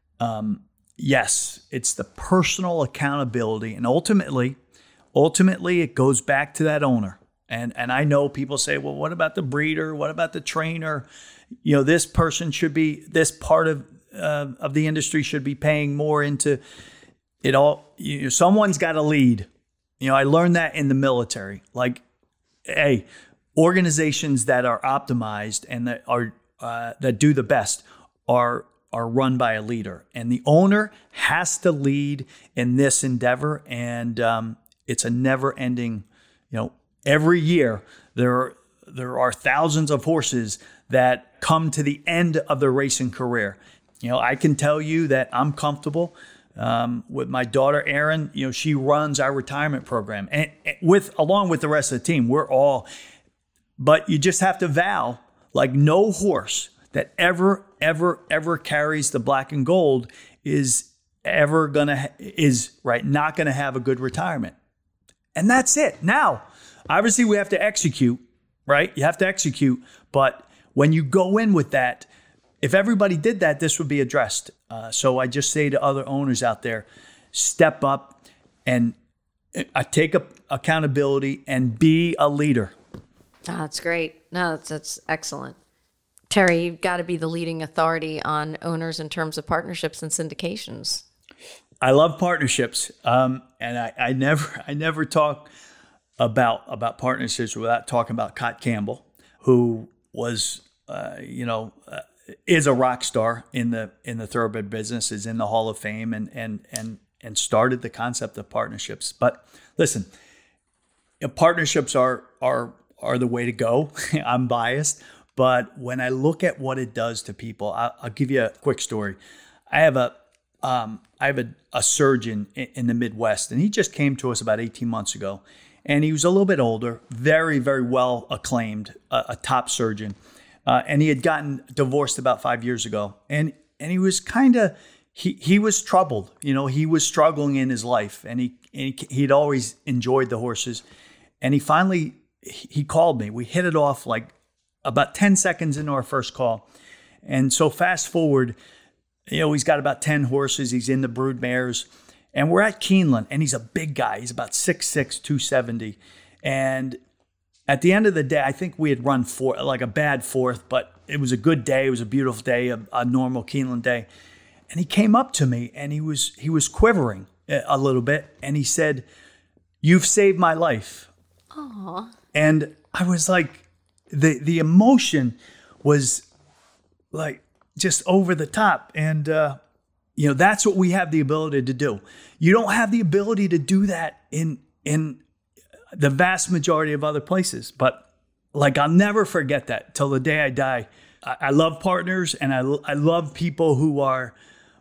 yes, it's the personal accountability, and ultimately, it goes back to that owner. And I know people say, well, what about the breeder? What about the trainer? This person should be, this part of the industry should be paying more into it all. Someone's got to lead. I learned that in the military. Like, hey, organizations that are optimized and that are that do the best are run by a leader, and the owner has to lead in this endeavor. And it's a never-ending. Every year there are thousands of horses that come to the end of their racing career. I can tell you that I'm comfortable with my daughter Erin. She runs our retirement program, and along with the rest of the team, we're all. But you just have to vow, like, no horse that ever carries the black and gold is not gonna have a good retirement, and that's it. Now, obviously, we have to execute, right? You have to execute, but when you go in with that, if everybody did that, this would be addressed. So I just say to other owners out there, step up and take accountability and be a leader. Oh, that's great. No, that's excellent. Terry, you've got to be the leading authority on owners in terms of partnerships and syndications. I love partnerships, and I never talk about partnerships without talking about Cott Campbell, who was is a rock star in the thoroughbred business, is in the Hall of Fame, and started the concept of partnerships. But listen, partnerships are the way to go. I'm biased, but when I look at what it does to people, I'll give you a quick story. I have a surgeon in the Midwest, and he just came to us about 18 months ago, and he was a little bit older, very, very well acclaimed, a top surgeon. And he had gotten divorced about 5 years ago. And he was he was troubled. He was struggling in his life, and he'd always enjoyed the horses. And he called me. We hit it off like about 10 seconds into our first call. And so fast forward, he's got about 10 horses. He's in the brood mares. And we're at Keeneland, and he's a big guy. He's about 6'6", 270. And at the end of the day, I think we had run like a bad fourth, but it was a good day. It was a beautiful day, a normal Keeneland day. And he came up to me, and he was quivering a little bit. And he said, "You've saved my life." Aww. And I was like, the emotion was like just over the top. And, that's what we have the ability to do. You don't have the ability to do that in the vast majority of other places. But like, I'll never forget that till the day I die. I love partners, and I love people who are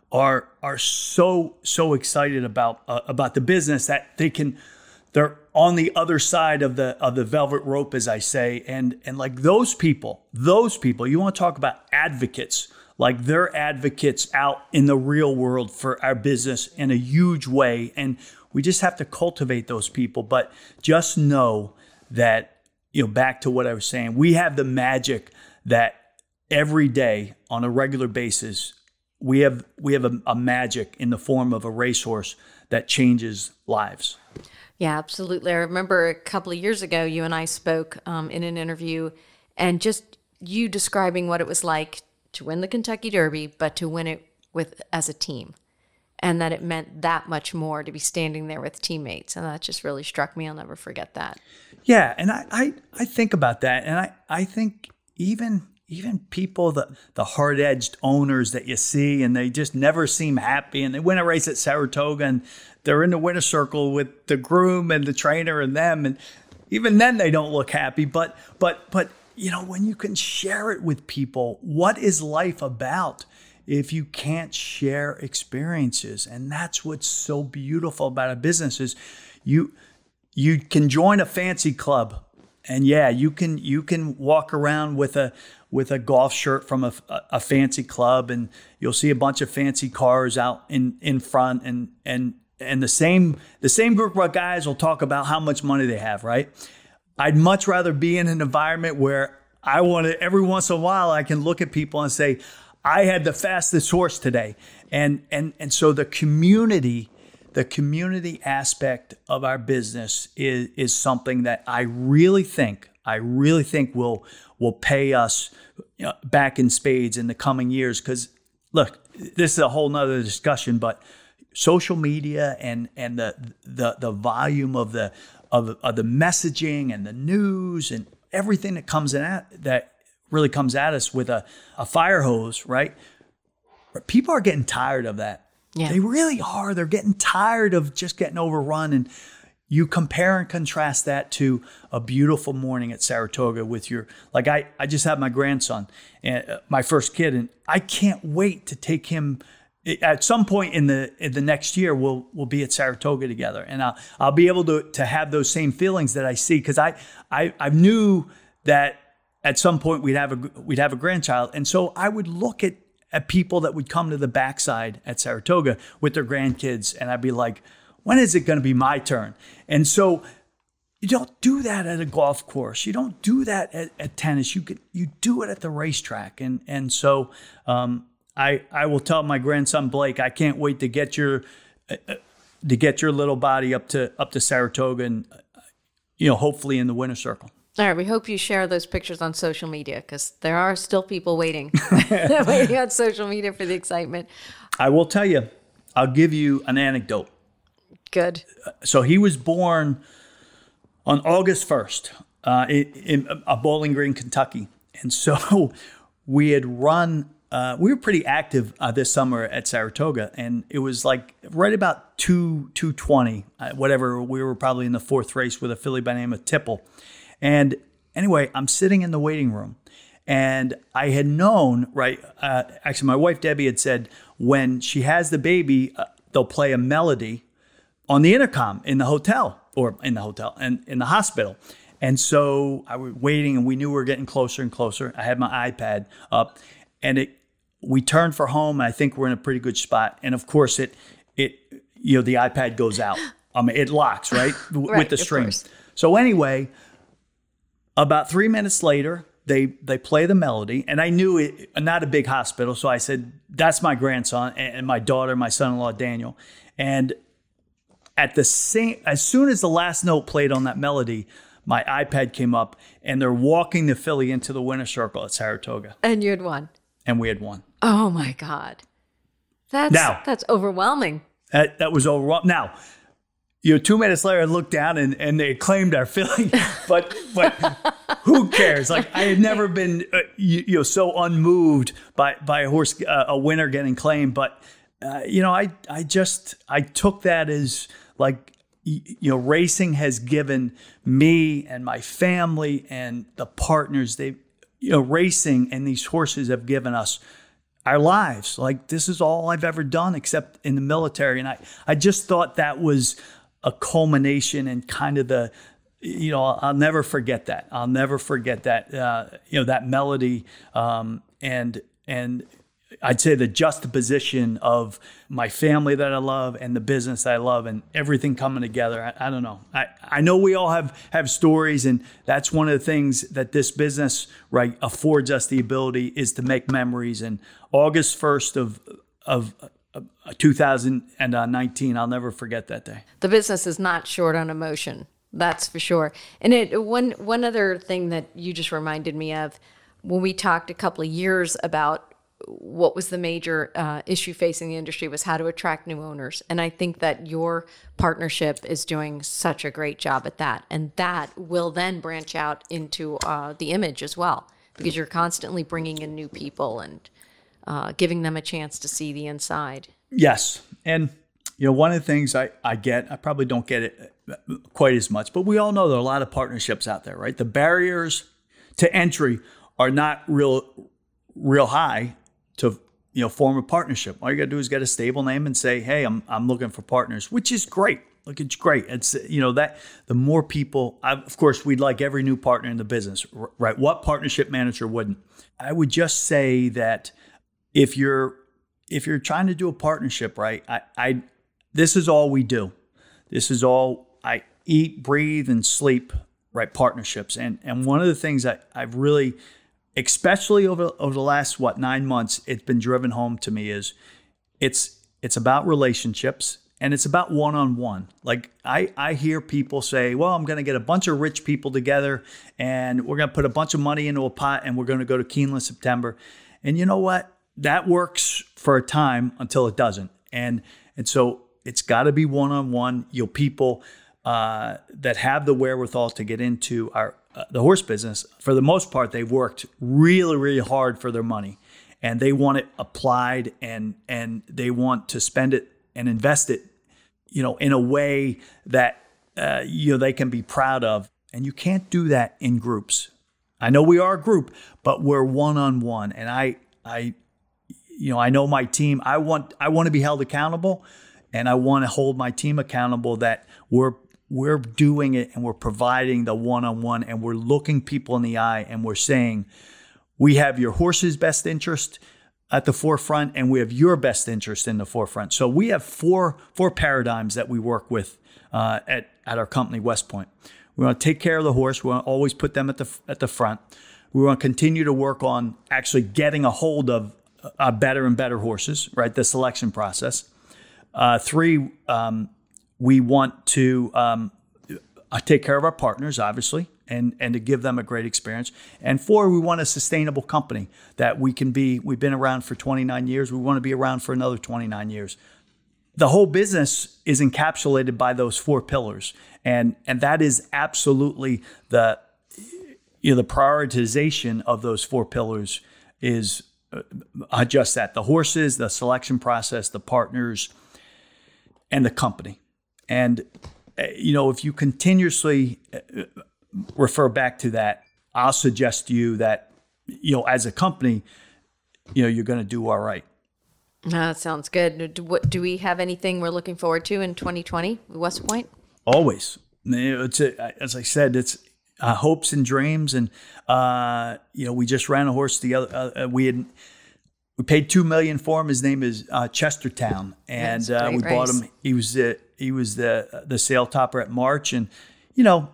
so excited about the business that they're on the other side of the velvet rope, as I say. And like those people, you want to talk about advocates. Like, they're advocates out in the real world for our business in a huge way. And we just have to cultivate those people. But just know that, back to what I was saying, we have the magic that every day on a regular basis, we have a magic in the form of a racehorse that changes lives. Yeah, absolutely. I remember a couple of years ago, you and I spoke in an interview, and just you describing what it was like to win the Kentucky Derby, but to win it as a team, and that it meant that much more to be standing there with teammates. And that just really struck me. I'll never forget that. Yeah. And I think about that. And I think even people, the hard-edged owners that you see, and they just never seem happy, and they win a race at Saratoga, and they're in the winner's circle with the groom and the trainer and them, and even then they don't look happy. But when you can share it with people, what is life about if you can't share experiences? And that's what's so beautiful about a business is you can join a fancy club, and you can walk around with a golf shirt from a fancy club, and you'll see a bunch of fancy cars out in front, and the same group of guys will talk about how much money they have, right? I'd much rather be in an environment where I want to, every once in a while, I can look at people and say, I had the fastest horse today. And so the community aspect of our business is something that I really think will pay us back in spades in the coming years. Because look, this is a whole nother discussion, but social media and the volume of the messaging and the news and everything that really comes at us with a fire hose, right? People are getting tired of that. Yeah. They really are. They're getting tired of just getting overrun. And you compare and contrast that to a beautiful morning at Saratoga with I just had my grandson, my first kid, and I can't wait to take him. At some point in the next year, we'll be at Saratoga together, and I'll be able to have those same feelings that I see, because I knew that at some point we'd have a grandchild, and so I would look at people that would come to the backside at Saratoga with their grandkids, and I'd be like, when is it going to be my turn? And so you don't do that at a golf course. You don't do that at tennis. You do it at the racetrack, and so. I will tell my grandson Blake, I can't wait to get your little body up to Saratoga, and hopefully in the winner's circle. All right, we hope you share those pictures on social media, because there are still people waiting on social media for the excitement. I will tell you, I'll give you an anecdote. Good. So he was born on August 1st in Bowling Green, Kentucky, and so we had run. We were pretty active this summer at Saratoga, and it was like right about 2:20, whatever. We were probably in the fourth race with a filly by the name of Tipple. And anyway, I'm sitting in the waiting room, and I had known, right? Actually, my wife Debbie had said when she has the baby, they'll play a melody on the intercom in the hotel and in the hospital. And so I was waiting, and we knew we were getting closer and closer. I had my iPad up, and we turn for home. I think we're in a pretty good spot. And of course, the iPad goes out. It locks, right? Right, with the stream. course. So anyway, about 3 minutes later, they play the melody, and I knew it, not a big hospital. So I said, that's my grandson and my daughter, my son-in-law, Daniel. And as soon as the last note played on that melody, my iPad came up, and they're walking the Philly into the winner's circle at Saratoga. And you had won. And we had won. Oh my God. That's overwhelming. That was overwhelming. Now, 2 minutes later, I looked down and they claimed our Philly, but who cares? Like, I had never been so unmoved by a horse, a winner getting claimed. But I took that as like, racing has given me and my family and the partners racing and these horses have given us our lives. Like, this is all I've ever done except in the military, and I just thought that was a culmination and kind of the, I'll never forget that. I'll never forget that, that melody. And I'd say the juxtaposition of my family that I love and the business that I love and everything coming together. I don't know. I know we all have stories, and that's one of the things that this business, right, affords us the ability is to make memories. And August 1st of 2019, I'll never forget that day. The business is not short on emotion, that's for sure. And one other thing that you just reminded me of, when we talked a couple of years about what was the major issue facing the industry, was how to attract new owners. And I think that your partnership is doing such a great job at that. And that will then branch out into the image as well, because you're constantly bringing in new people and giving them a chance to see the inside. Yes. And, one of the things I probably don't get it quite as much, but we all know there are a lot of partnerships out there, right? The barriers to entry are not real high to, form a partnership. All you got to do is get a stable name and say, hey, I'm looking for partners, which is great. Look, it's great. It's, that the more people, of course, we'd like every new partner in the business, right? What partnership manager wouldn't? I would just say that if you're trying to do a partnership, right, this is all we do. This is all I eat, breathe, and sleep, right, partnerships. And one of the things that I've really, especially over the last, 9 months, it's been driven home to me is it's about relationships, and it's about one-on-one. Like, I hear people say, well, I'm going to get a bunch of rich people together, and we're going to put a bunch of money into a pot, and we're going to go to Keeneland September. And you know what? That works for a time until it doesn't. And so it's got to be one-on-one. People that have the wherewithal to get into the horse business, for the most part, they've worked really, really hard for their money, and they want it applied, and they want to spend it and invest it, in a way that they can be proud of. And you can't do that in groups. I know we are a group, but we're one-on-one, and I know my team. I want to be held accountable, and I want to hold my team accountable that we're doing it, and we're providing the one-on-one, and we're looking people in the eye, and we're saying, we have your horse's best interest at the forefront, and we have your best interest in the forefront. So we have four paradigms that we work with at our company, West Point. We want to take care of the horse. We want to always put them at the front. We want to continue to work on actually getting a hold of better and better horses, right? The selection process. 3, we want to take care of our partners, obviously, and to give them a great experience. And 4, we want a sustainable company that we've been around for 29 years. We want to be around for another 29 years. The whole business is encapsulated by those 4 pillars. And that is absolutely the prioritization of those 4 pillars is just that: the horses, the selection process, the partners, and the company. And, if you continuously refer back to that, I'll suggest to you that, as a company, you're going to do all right. That sounds good. Do we have anything we're looking forward to in 2020 with West Point? Always. As I said, it's hopes and dreams. And, we just ran a horse the other, we We paid $2 million for him. His name is Chestertown, and we bought him. He was the sale topper at March, and you know,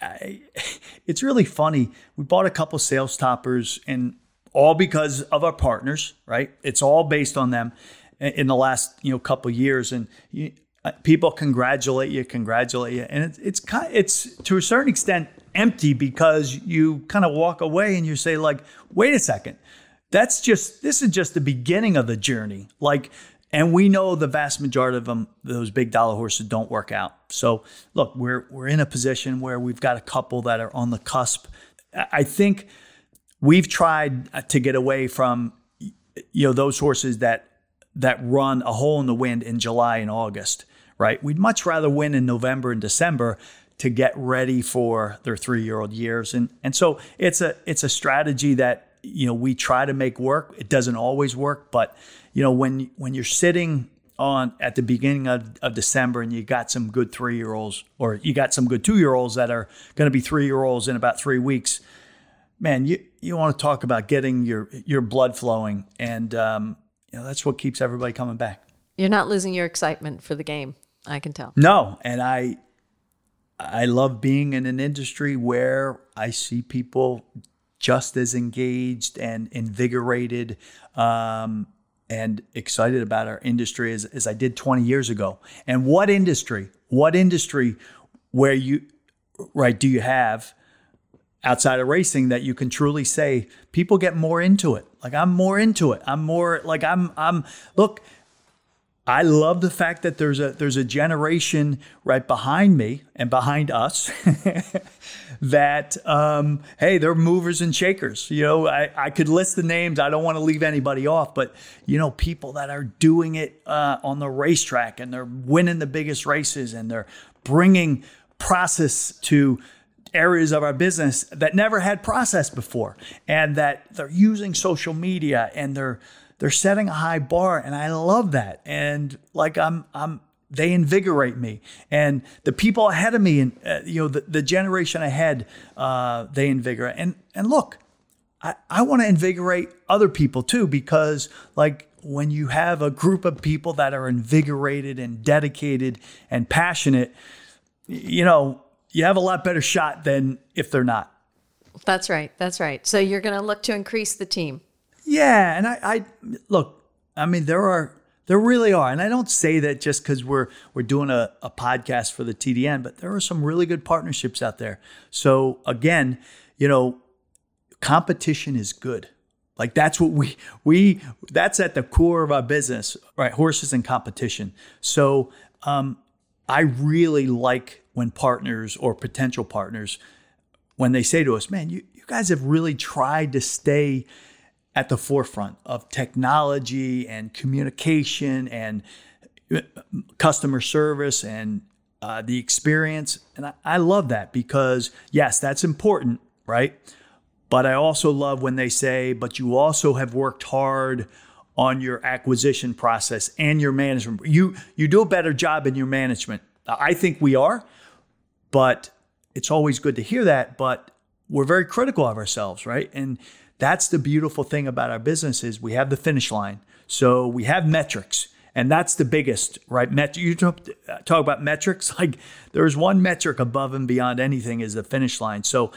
it's really funny. We bought a couple sales toppers, and all because of our partners, right? It's all based on them in the last couple of years, and people congratulate you, and it's to a certain extent empty because you kind of walk away and you say like, wait a second. This is just the beginning of the journey. And we know the vast majority of them, those big dollar horses, don't work out. So look, we're in a position where we've got a couple that are on the cusp. I think we've tried to get away from, those horses that run a hole in the wind in July and August, right? We'd much rather win in November and December to get ready for their 3-year-old years. And so it's a strategy that, we try to make work. It doesn't always work, but when you're sitting at the beginning of December and you got some good 3-year-olds or you got some good 2-year-olds that are going to be 3-year-olds in about 3 weeks, man, you want to talk about getting your blood flowing, and that's what keeps everybody coming back. You're not losing your excitement for the game, I can tell. No, and I love being in an industry where I see people just as engaged and invigorated and excited about our industry as I did 20 years ago. And what industry where do you have outside of racing that you can truly say people get more into it? Like, I'm more into it. I'm more like look, I love the fact that there's a generation right behind me and behind us that, hey, they're movers and shakers. I could list the names. I don't want to leave anybody off, but, people that are doing it on the racetrack, and they're winning the biggest races, and they're bringing process to areas of our business that never had process before, and that they're using social media, and they're setting a high bar, and I love that. And they invigorate me. And the people ahead of me, and the generation ahead, they invigorate. And look, I want to invigorate other people too, because when you have a group of people that are invigorated and dedicated and passionate, you have a lot better shot than if they're not. That's right. So you're going to look to increase the team. Yeah, and I look, I mean, there really are, and I don't say that just because we're doing a podcast for the TDN, but there are some really good partnerships out there. So again, competition is good. That's what we that's at the core of our business, right? Horses and competition. So I really like when partners or potential partners, when they say to us, man, you guys have really tried to stay at the forefront of technology and communication and customer service and the experience. And I love that because, yes, that's important, right? But I also love when they say, but you also have worked hard on your acquisition process and your management. You do a better job in your management. I think we are, but it's always good to hear that. But we're very critical of ourselves, right? And that's the beautiful thing about our business is we have the finish line. So we have metrics, and that's the biggest, right? You talk about metrics, there's one metric above and beyond anything is the finish line. So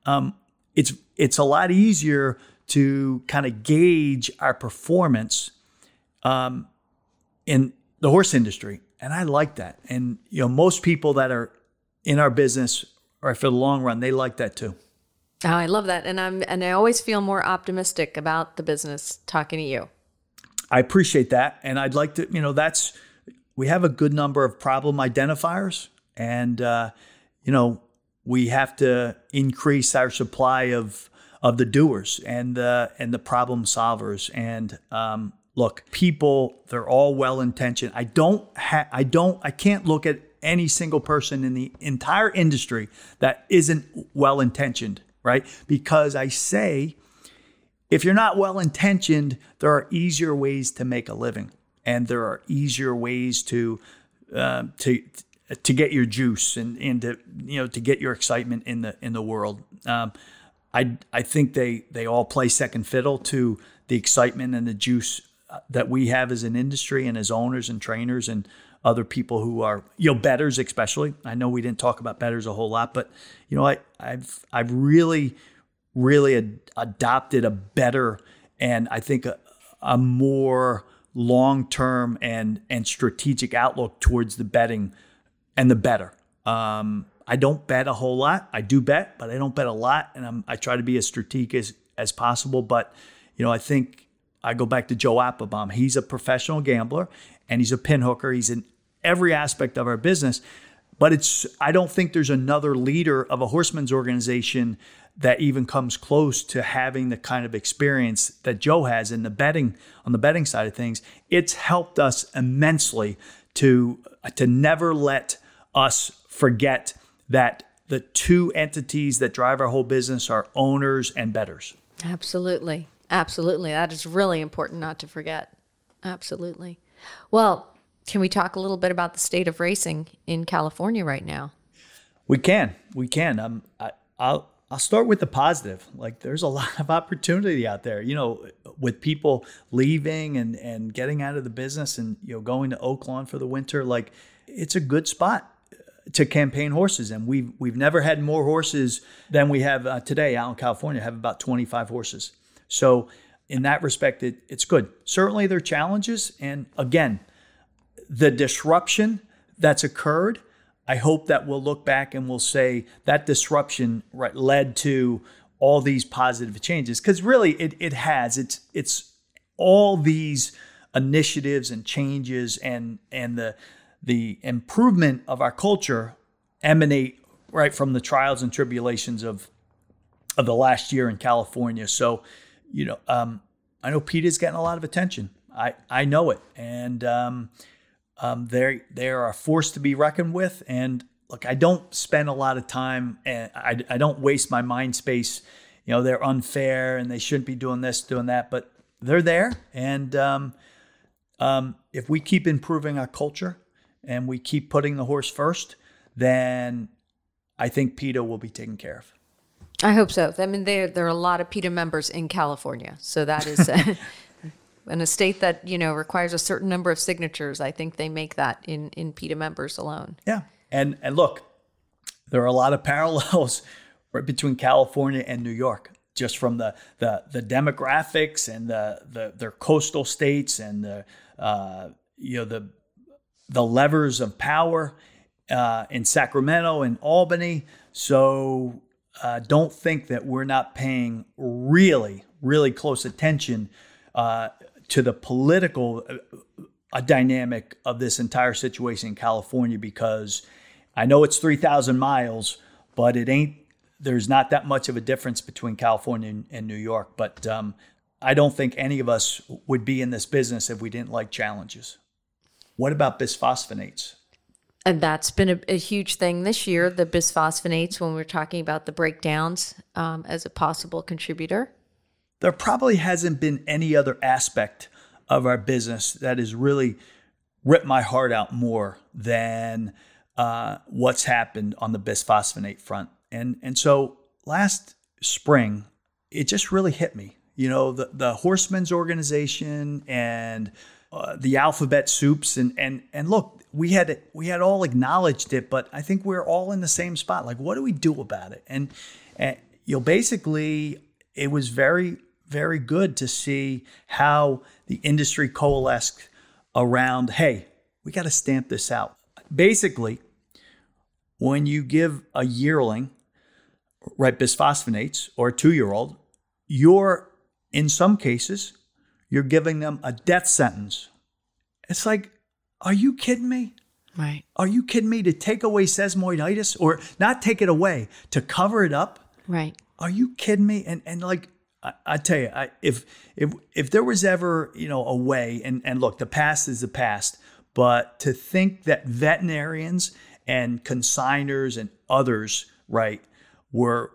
it's a lot easier to kind of gauge our performance in the horse industry. And I like that. And most people that are in our business, right, for the long run, they like that too. Oh, I love that. And I always feel more optimistic about the business talking to you. I appreciate that. And I'd like to, we have a good number of problem identifiers, and, we have to increase our supply of the doers and the problem solvers. And, look, people, they're all well-intentioned. I can't look at any single person in the entire industry that isn't well-intentioned. Right? Because I say, if you're not well-intentioned, there are easier ways to make a living, and there are easier ways to get your juice and to get your excitement in the world. I think they all play second fiddle to the excitement and the juice that we have as an industry and as owners and trainers and other people who are, betters especially. I know we didn't talk about betters a whole lot, but I've really adopted a better and I think a more long-term and strategic outlook towards the betting and the better. I don't bet a whole lot. I do bet, but I don't bet a lot, and I try to be as strategic as possible. But I think I go back to Joe Applebaum. He's a professional gambler, and he's a pinhooker. He's in every aspect of our business. But I don't think there's another leader of a horseman's organization that even comes close to having the kind of experience that Joe has in the betting, on the betting side of things. It's helped us immensely to never let us forget that the two entities that drive our whole business are owners and bettors. Absolutely. Absolutely. That is really important not to forget. Absolutely. Well, can we talk a little bit about the state of racing in California right now? We can. I'll start with the positive. Like, there's a lot of opportunity out there, with people leaving and getting out of the business and, going to Oaklawn for the winter. Like, it's a good spot to campaign horses. And we've never had more horses than we have today out in California. I have about 25 horses. So in that respect, it's good. Certainly there are challenges. And again, the disruption that's occurred, I hope that we'll look back and we'll say that disruption led to all these positive changes. Because really it has. It's all these initiatives and changes and the improvement of our culture emanate right from the trials and tribulations of the last year in California. So, I know PETA's getting a lot of attention. I know it. And they are a force to be reckoned with. And look, I don't spend a lot of time and I don't waste my mind space. They're unfair and they shouldn't be doing this, doing that, but they're there. And if we keep improving our culture and we keep putting the horse first, then I think PETA will be taken care of. I hope so. I mean, there are a lot of PETA members in California. So that is in a state that, requires a certain number of signatures. I think they make that in PETA members alone. Yeah. And look, there are a lot of parallels right between California and New York, just from the demographics and their coastal states and the levers of power in Sacramento and Albany. So don't think that we're not paying really, really close attention to the political dynamic of this entire situation in California, because I know it's 3,000 miles, but there's not that much of a difference between California and New York. But I don't think any of us would be in this business if we didn't like challenges. What about bisphosphonates? And that's been a huge thing this year, the bisphosphonates, when we're talking about the breakdowns as a possible contributor. There probably hasn't been any other aspect of our business that has really ripped my heart out more than what's happened on the bisphosphonate front. And so last spring, it just really hit me. The Horsemen's Organization and the alphabet soups and look, we had all acknowledged it, but I think we're all in the same spot. Like, what do we do about it? And basically, it was very, very good to see how the industry coalesced around, hey, we got to stamp this out. Basically, when you give a yearling, bisphosphonates, or a 2-year-old, in some cases, you're giving them a death sentence. It's like, are you kidding me? Right. Are you kidding me? To take away sesamoiditis, or not take it away, to cover it up? Right. Are you kidding me? And like, I tell you, if there was ever, a way, and look, the past is the past, but to think that veterinarians and consigners and others, were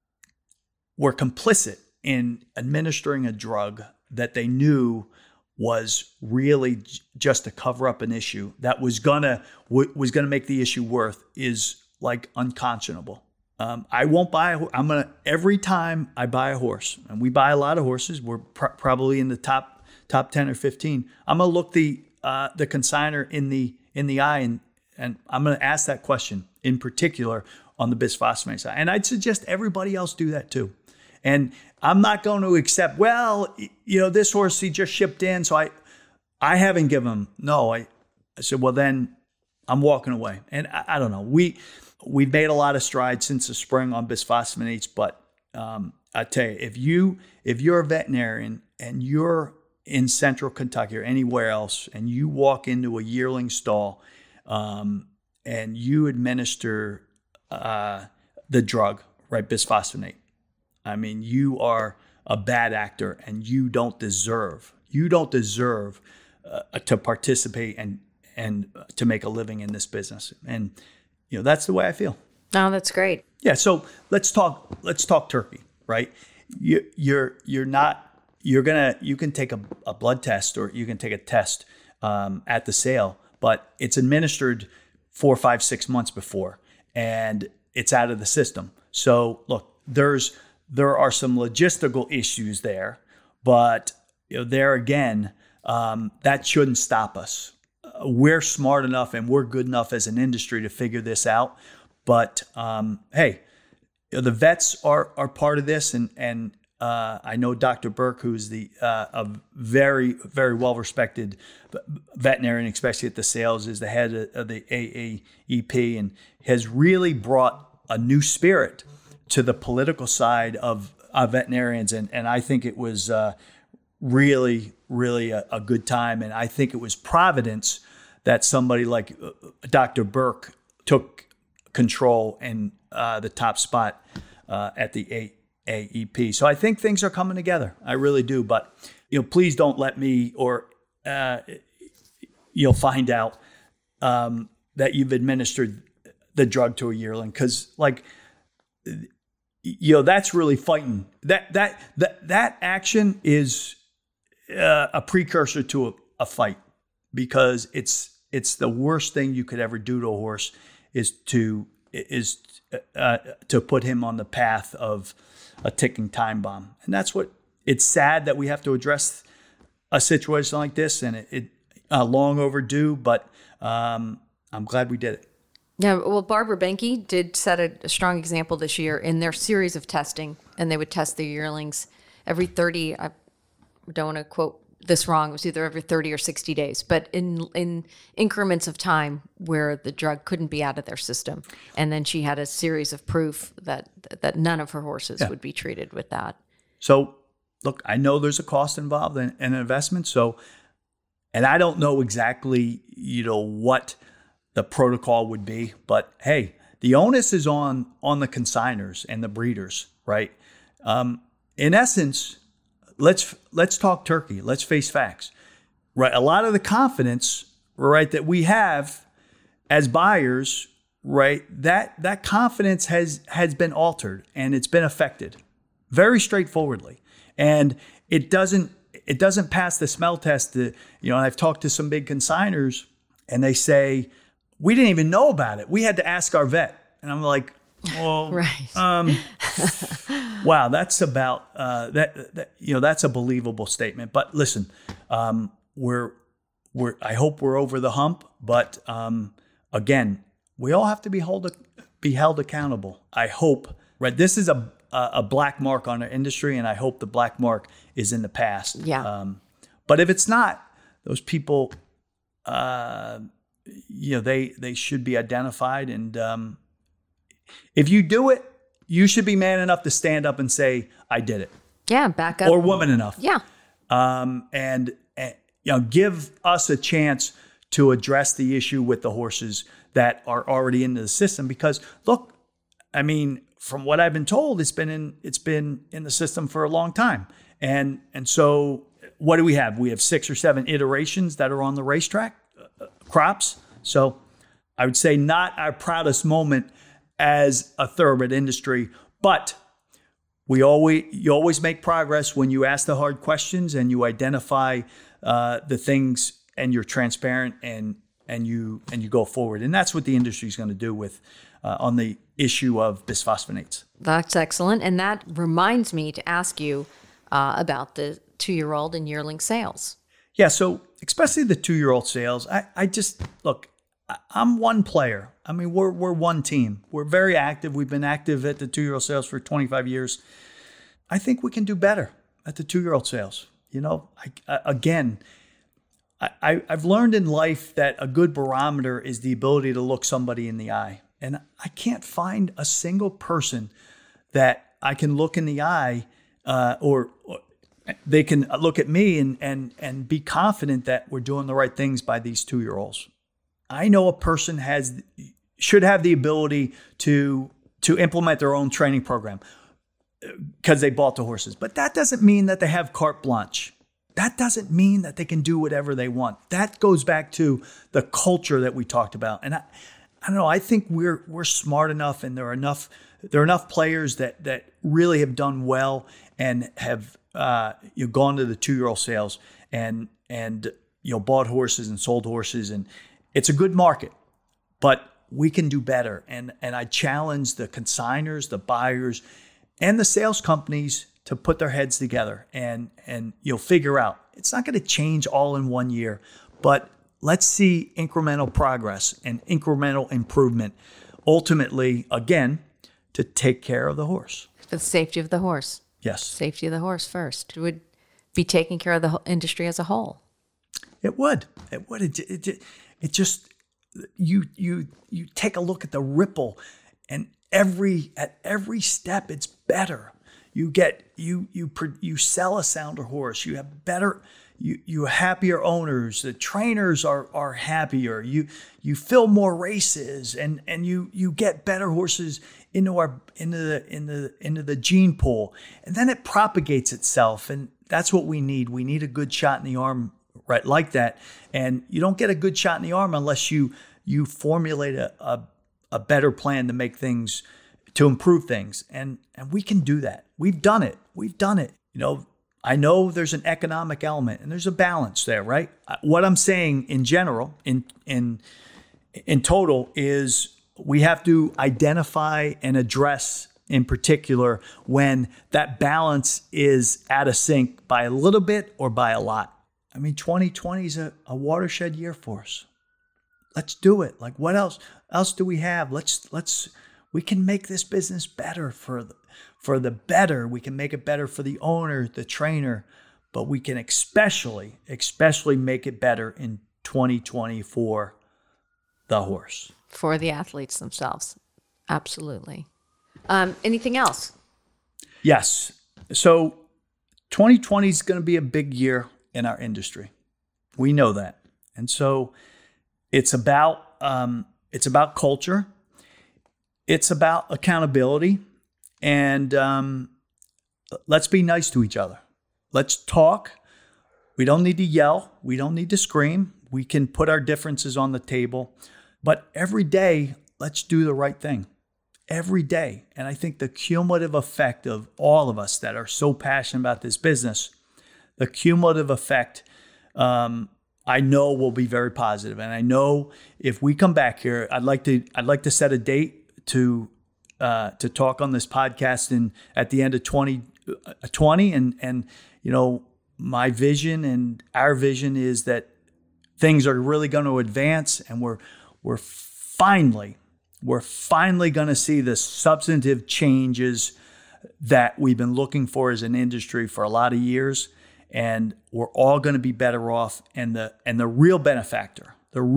complicit in administering a drug that they knew was really just to cover up an issue that was gonna make the issue worse, is like unconscionable. I won't buy a horse. Every time I buy a horse, and we buy a lot of horses, we're probably in the top 10 or 15. I'm going to look the consignor in the eye, and I'm going to ask that question in particular on the bisphosphonate side. And I'd suggest everybody else do that too. And I'm not going to accept, well, this horse he just shipped in, so I haven't given him. No, I said, well, then I'm walking away. And I don't know. We've made a lot of strides since the spring on bisphosphonates, but I tell you, if you're a veterinarian and you're in Central Kentucky or anywhere else, and you walk into a yearling stall and you administer the drug, right, bisphosphonate, I mean, you are a bad actor, and you don't deserve to participate and to make a living in this business. And that's the way I feel. Oh, that's great. Yeah. So let's talk turkey, right? You can take a blood test, or you can take a test at the sale, but it's administered 4, 5, 6 months before, and it's out of the system. So look, there are some logistical issues there, but there again, that shouldn't stop us. We're smart enough and we're good enough as an industry to figure this out. But hey, the vets are part of this, and I know Dr. Burke, who's a very, very well respected veterinarian, especially at the sales, is the head of the AAEP, and has really brought a new spirit to the political side of veterinarians, and I think it was really, really a good time, and I think it was providence that somebody like Dr. Burke took control and the top spot at the AAEP. So I think things are coming together. I really do. But please don't let me, or you'll find out that you've administered the drug to a yearling, because that's really fighting. That action is a precursor to a fight, because it's the worst thing you could ever do to a horse is to put him on the path of a ticking time bomb. And that's what, it's sad that we have to address a situation like this, and it long overdue, but I'm glad we did it. Yeah, well, Barbara Behnke did set a strong example this year in their series of testing, and they would test their yearlings every 30, I don't want to quote this wrong, it was either every 30 or 60 days, but in increments of time where the drug couldn't be out of their system. And then she had a series of proof that none of her horses would be treated with that. So, look, I know there's a cost involved in an investment. So, and I don't know exactly, what the protocol would be, but hey, the onus is on the consigners and the breeders, right? In essence, let's talk turkey. Let's face facts, right? A lot of the confidence, right, that we have as buyers, right, that confidence has been altered, and it's been affected very straightforwardly, and it doesn't pass the smell test. And I've talked to some big consigners, and they say, we didn't even know about it. We had to ask our vet, and I'm like, well, right. Wow, that's about that's a believable statement. But listen, I hope we're over the hump. But again, we all have to be held accountable. I hope, right? This is a black mark on our industry, and I hope the black mark is in the past. Yeah. But if it's not, those people, they should be identified, and if you do it, you should be man enough to stand up and say, I did it. Yeah, back up. Or woman enough. Yeah. And give us a chance to address the issue with the horses that are already into the system. Because look, I mean, from what I've been told, it's been in the system for a long time. And so what do we have? We have 6 or 7 iterations that are on the racetrack, crops. So I would say not our proudest moment as a thoroughbred industry, but you always make progress when you ask the hard questions and you identify the things, and you're transparent and you go forward. And that's what the industry is going to do with on the issue of bisphosphonates. That's excellent. And that reminds me to ask you about the 2-year-old and yearling sales. Yeah, so especially the 2-year-old sales, I just, look, I'm one player. I mean, we're one team. We're very active. We've been active at the 2-year-old sales for 25 years. I think we can do better at the 2-year-old sales. I've learned in life that a good barometer is the ability to look somebody in the eye. And I can't find a single person that I can look in the eye or they can look at me and be confident that we're doing the right things by these 2-year-olds. I know a person should have the ability to implement their own training program because they bought the horses. But that doesn't mean that they have carte blanche. That doesn't mean that they can do whatever they want. That goes back to the culture that we talked about. And I don't know, I think we're smart enough, and there are enough players that really have done well and have gone to the 2-year-old sales and bought horses and sold horses, and it's a good market, but we can do better. And I challenge the consigners, the buyers, and the sales companies to put their heads together and you'll figure out. It's not going to change all in 1 year, but let's see incremental progress and incremental improvement, ultimately, again, to take care of the horse. For the safety of the horse. Yes. Safety of the horse first. It would be taking care of the industry as a whole. It would. It would. It just, you take a look at the ripple, and at every step it's better. You sell a sounder horse. You have better, you happier owners. The trainers are happier. You fill more races, and you get better horses into the gene pool, and then it propagates itself. And that's what we need. We need a good shot in the arm, right, like that. And you don't get a good shot in the arm unless you formulate a better plan to make things, to improve things. And we can do that. We've done it. I know there's an economic element and there's a balance there, right? What I'm saying in general, in total, is we have to identify and address in particular when that balance is out of sync by a little bit or by a lot. I mean, 2020 is a watershed year for us. Let's do it. Like, what else do we have? We can make this business better for the better. We can make it better for the owner, the trainer, but we can especially make it better in 2020 for the horse. For the athletes themselves. Absolutely. Anything else? Yes. So 2020 is going to be a big year in our industry. We know that. And so it's about culture. It's about accountability, and let's be nice to each other. Let's talk. We don't need to yell. We don't need to scream. We can put our differences on the table, but every day, let's do the right thing. Every day. And I think the cumulative effect of all of us that are so passionate about this business, the cumulative effect, I know will be very positive. And I know if we come back here, I'd like to set a date to talk on this podcast at the end of 2020, and my vision and our vision is that things are really going to advance, and we're finally going to see the substantive changes that we've been looking for as an industry for a lot of years, and we're all going to be better off. And the real benefactor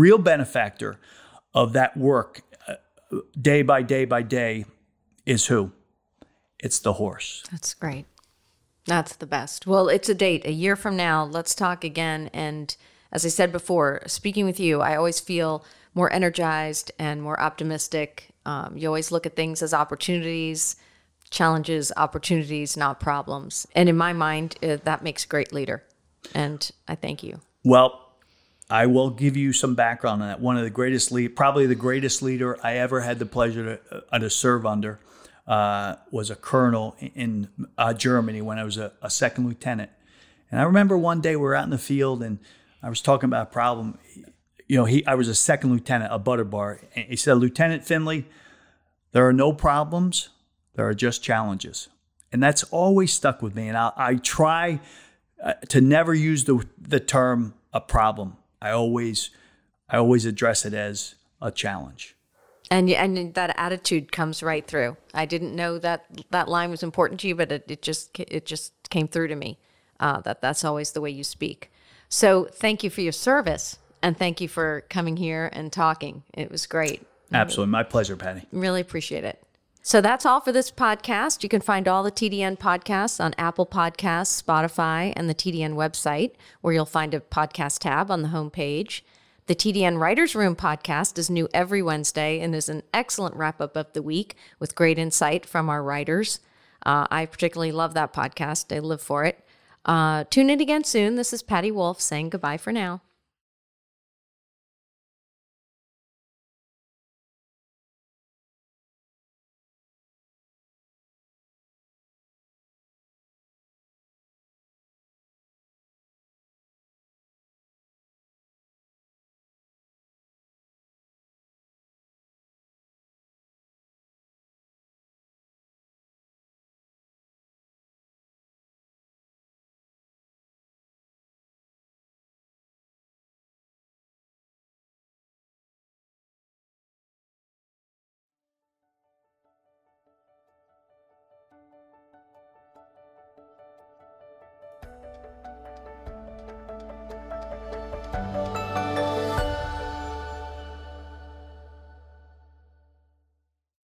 of that work, day by day, is who? It's the horse. That's great. That's the best. Well, it's a date. A year from now, let's talk again. And as I said before, speaking with you, I always feel more energized and more optimistic. You always look at things as opportunities, challenges, opportunities, not problems. And in my mind, that makes a great leader. And I thank you. Well, I will give you some background on that. One of the greatest probably the greatest leader I ever had the pleasure to serve under was a colonel in Germany when I was a second lieutenant. And I remember one day we were out in the field and I was talking about a problem. I was a second lieutenant, a butter bar. And he said, "Lieutenant Finley, There are no problems. There are just challenges. And that's always stuck with me. And I try to never use the term a problem. I always address it as a challenge. And that attitude comes right through. I didn't know that line was important to you, but it just came through to me. That's always the way you speak. So thank you for your service, and thank you for coming here and talking. It was great. Absolutely. My pleasure, Patty. Really appreciate it. So that's all for this podcast. You can find all the TDN podcasts on Apple Podcasts, Spotify, and the TDN website, where you'll find a podcast tab on the homepage. The TDN Writers Room podcast is new every Wednesday and is an excellent wrap-up of the week with great insight from our writers. I particularly love that podcast. I live for it. Tune in again soon. This is Patty Wolf saying goodbye for now.